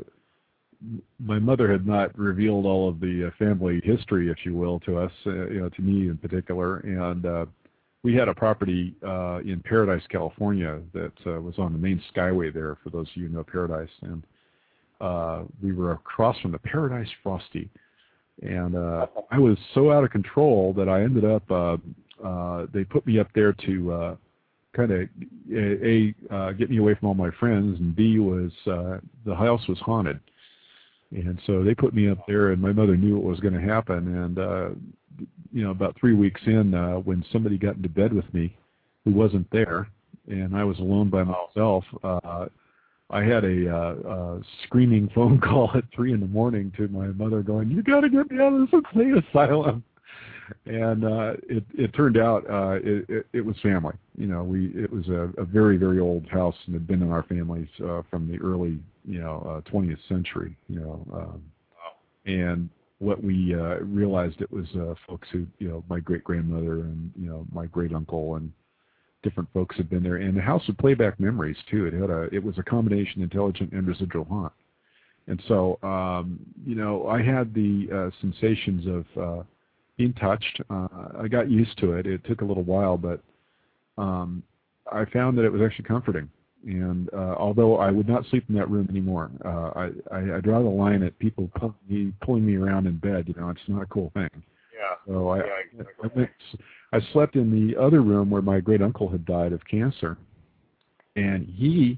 my mother had not revealed all of the uh, family history, if you will, to us, uh, you know, to me in particular. And uh, we had a property uh, in Paradise, California, that uh, was on the main skyway there, for those of you who know Paradise. And uh, we were across from the Paradise Frosty. And uh, I was so out of control that I ended up, uh, uh, they put me up there to uh, kind of, A, a uh, get me away from all my friends, and B, was uh, the house was haunted. And so they put me up there, and my mother knew what was going to happen. And, uh, you know, about three weeks in, uh, when somebody got into bed with me who wasn't there, and I was alone by myself, uh, I had a uh, uh, screaming phone call at three in the morning to my mother going, you got to get me out of this insane asylum. And uh, it, it turned out uh, it, it, it was family. You know, we it was a, a very, very old house, and had been in our families uh, from the early, you know, uh, twentieth century, you know. Um, and what we uh, realized, it was uh, folks who, you know, my great-grandmother and, you know, my great-uncle and different folks had been there, and the house would play back memories too. It had a, it was a combination intelligent and residual haunt, and so um, you know, I had the uh, sensations of uh, being touched. Uh, I got used to it. It took a little while, but um, I found that it was actually comforting. And uh, although I would not sleep in that room anymore, uh, I, I, I draw the line at people pulling me, pulling me around in bed. You know, it's not a cool thing. Yeah. So I, yeah, exactly. I, went, I slept in the other room where my great uncle had died of cancer, and he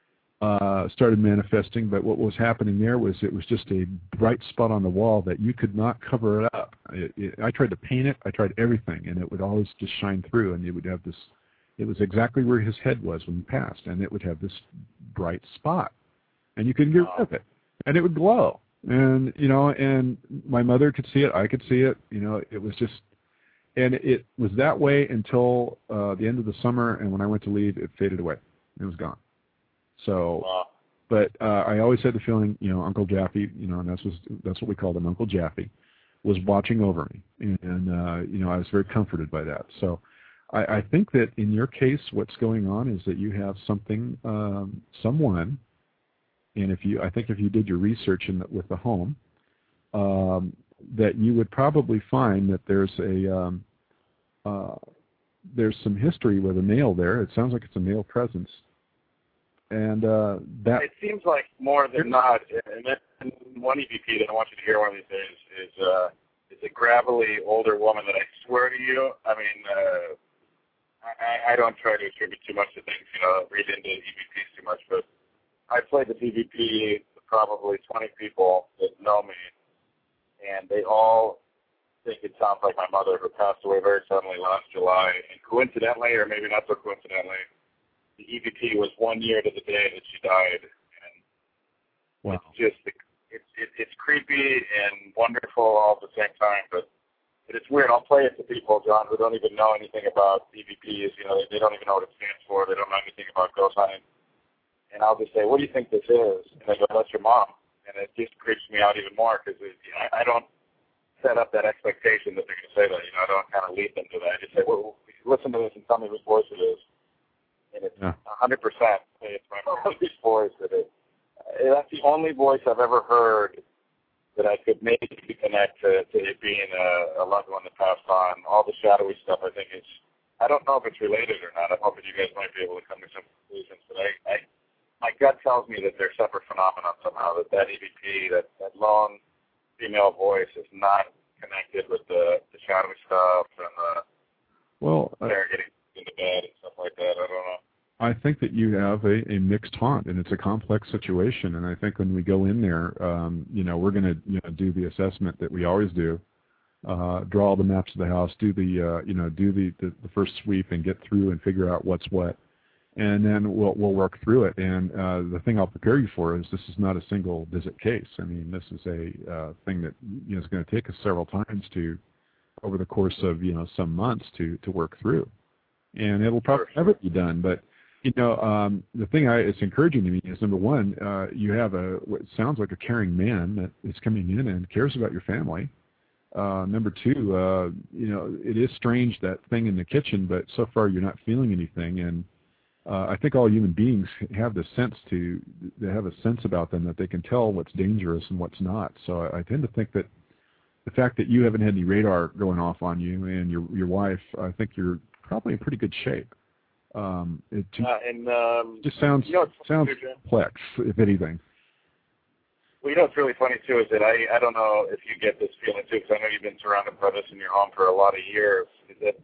uh, started manifesting. But what was happening there was it was just a bright spot on the wall that you could not cover it up. It, it, I tried to paint it, I tried everything, and it would always just shine through. And it would have this. It was exactly where his head was when he passed, and it would have this bright spot, and you couldn't get rid of it, and it would glow. And, you know, and my mother could see it. I could see it. You know, it was just, and it was that way until uh, the end of the summer. And when I went to leave, it faded away. It was gone. So, wow. but uh, I always had the feeling, you know, Uncle Jaffe, you know, and that's, was, that's what we called him, Uncle Jaffe, was watching over me. And, and uh, you know, I was very comforted by that. So I, I think that in your case, what's going on is that you have something, um, someone, and if you, I think if you did your research in the, with the home, um, that you would probably find that there's a um, uh, there's some history with a male there. It sounds like it's a male presence, and uh, that it seems like more than not. And then one E V P that I want you to hear one of these days is uh, is a gravelly older woman that I swear to you. I mean, uh, I, I don't try to attribute too much to things, you know, read into E V Ps too much, but I played the E V P with probably twenty people that know me, and they all think it sounds like my mother, who passed away very suddenly last July. And coincidentally, or maybe not so coincidentally, the E V P was one year to the day that she died. And Wow. It's just it's it, it's creepy and wonderful all at the same time, but but it's weird. I'll play it to people, John, who don't even know anything about E V Ps. You know, they, they don't even know what it stands for. They don't know anything about ghost hunting. And I'll just say, "What do you think this is?" And they go, "That's your mom." And it just creeps me out even more because I, I don't set up that expectation that they're going to say that. You know, I don't kind of lead them to that. I just say, "Well, listen to this and tell me whose voice it is." And it's yeah. one hundred percent it's my mom's voice. That is. That's the only voice I've ever heard that I could maybe connect to, to it being a, a loved one that passed on. All the shadowy stuff, I think it's, I don't know if it's related or not. I'm hoping you guys might be able to come to some conclusions. But I, I my gut tells me that they're separate phenomena somehow, that that E V P, that, that long female voice is not connected with the, the shadowy stuff and the well, they're getting into bed and stuff like that. I don't know. I think that you have a, a mixed haunt, and it's a complex situation. And I think when we go in there, um, you know, we're going to you know, do the assessment that we always do, uh, draw all the maps of the house, do the uh, you know do the, the, the first sweep, and get through and figure out what's what, and then we'll we'll work through it. And uh, the thing I'll prepare you for is this is not a single visit case. I mean, this is a uh, thing that you know is going to take us several times to, over the course of you know some months to to work through, and it'll probably never be done, but. You know, um, the thing I, it's encouraging to me is, number one, uh, you have a what sounds like a caring man that is coming in and cares about your family. Uh, number two, uh, you know, it is strange, that thing in the kitchen, but so far you're not feeling anything. And uh, I think all human beings have the sense to, they have a sense about them that they can tell what's dangerous and what's not. So I, I tend to think that the fact that you haven't had any radar going off on you and your your wife, I think you're probably in pretty good shape. Um, it just, uh, and, um, just sounds you know, sounds complex, if anything. Well, you know what's really funny, too, is that I, I don't know if you get this feeling, too, because I know you've been surrounded by this in your home for a lot of years, is that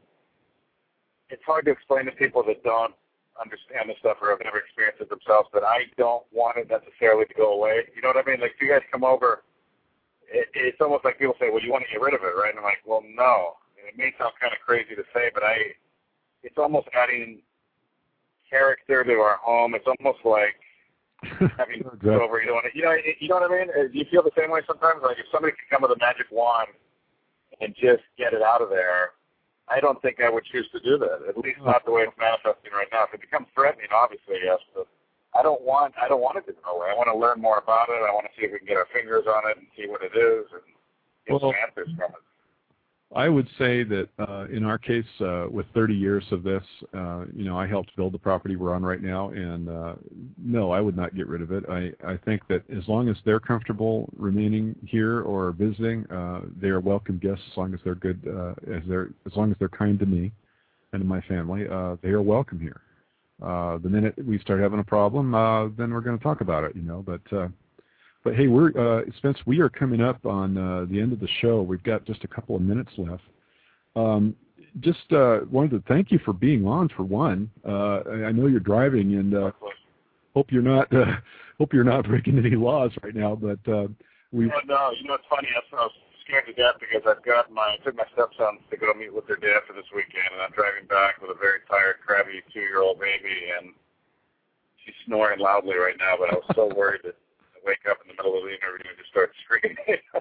it's hard to explain to people that don't understand this stuff or have never experienced it themselves, but I don't want it necessarily to go away. You know what I mean? Like, if you guys come over, it, it's almost like people say, well, you want to get rid of it, right? And I'm like, well, no. And it may sound kind of crazy to say, but I, it's almost adding character to our home. It's almost like having exactly. over. You know, you know, you know what I mean? Do you feel the same way sometimes? Like if somebody could come with a magic wand and just get it out of there, I don't think I would choose to do that. At least not the way it's manifesting right now. If it becomes threatening, obviously yes, but I don't want. I don't want it to go away. I want to learn more about it. I want to see if we can get our fingers on it and see what it is and get well, some answers from it. I would say that uh, in our case, uh, with thirty years of this, uh, you know, I helped build the property we're on right now, and uh, no, I would not get rid of it. I, I think that as long as they're comfortable remaining here or visiting, uh, they are welcome guests. As long as they're good, uh, as they're as long as they're kind to me and to my family, uh, they are welcome here. Uh, the minute we start having a problem, uh, then we're going to talk about it, you know. But uh, But hey, we're uh, Spence. We are coming up on uh, the end of the show. We've got just a couple of minutes left. Um, just uh, wanted to thank you for being on. For one, uh, I know you're driving, and uh, hope you're not uh, hope you're not breaking any laws right now. But uh, we. Oh, no, you know it's funny. I was scared to death because I've got my I took my stepsons to go meet with their dad for this weekend, and I'm driving back with a very tired, crabby two-year-old baby, and she's snoring loudly right now. But I was so worried that. Wake up in the middle of the interview and just start screaming.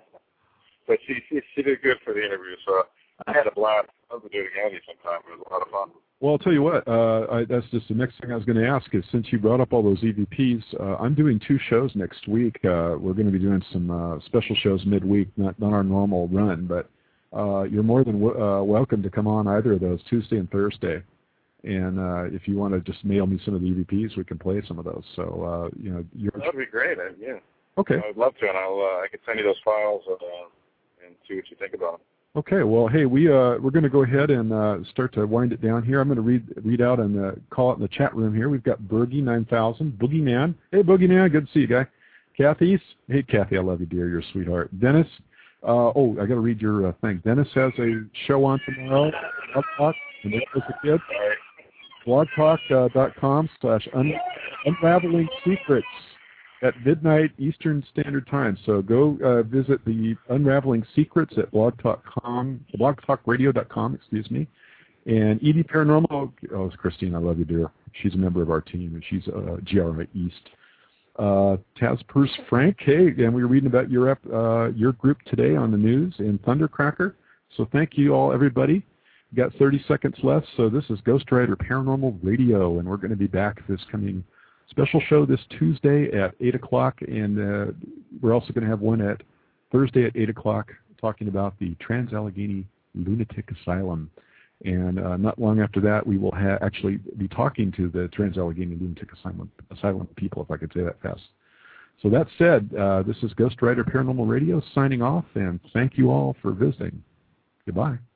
But she, she she did good for the interview, so I had a blast. I'd love to do it again with you sometime. It was a lot of fun. Well, I'll tell you what. Uh, I, that's just the next thing I was going to ask is, since you brought up all those E V Ps, uh, I'm doing two shows next week. Uh, we're going to be doing some uh, special shows midweek, not not our normal run, but uh, you're more than w- uh, welcome to come on either of those, Tuesday and Thursday. And uh, if you want to just mail me some of the E V Ps, we can play some of those. So, uh, you know, you're... That would be great. I, yeah. Okay. I would love to, and I'll uh, I can send you those files uh, and see what you think about them. Okay. Well, hey, we uh, we're going to go ahead and uh, start to wind it down here. I'm going to read read out and uh, call it in the chat room here. We've got Bergie nine thousand, Boogeyman. Hey, Boogeyman, good to see you, guy. Kathy's. Hey, Kathy, I love you, dear. You're a sweetheart. Dennis. Uh, oh, I got to read your uh, thing. Dennis has a show on tomorrow. Up, up, and it was a kid. All right. blogtalk dot com slash unraveling secrets at midnight Eastern Standard Time. So go uh, visit the Unraveling Secrets at blogtalk dot com, blogtalk radio dot com, excuse me. And Edie Paranormal, oh, Christine, I love you, dear. She's a member of our team, and she's uh, G R I East. Uh, Tazpers Frank, hey, and we were reading about your uh, your group today on the news in Thundercracker. So thank you all, everybody. We've got thirty seconds left, so this is Ghost Rider Paranormal Radio, and we're going to be back this coming special show this Tuesday at eight o'clock, and uh, we're also going to have one at Thursday at eight o'clock talking about the Trans-Allegheny Lunatic Asylum. And uh, not long after that, we will ha- actually be talking to the Trans-Allegheny Lunatic Asylum, Asylum people, if I could say that fast. So that said, uh, this is Ghost Rider Paranormal Radio signing off, and thank you all for visiting. Goodbye.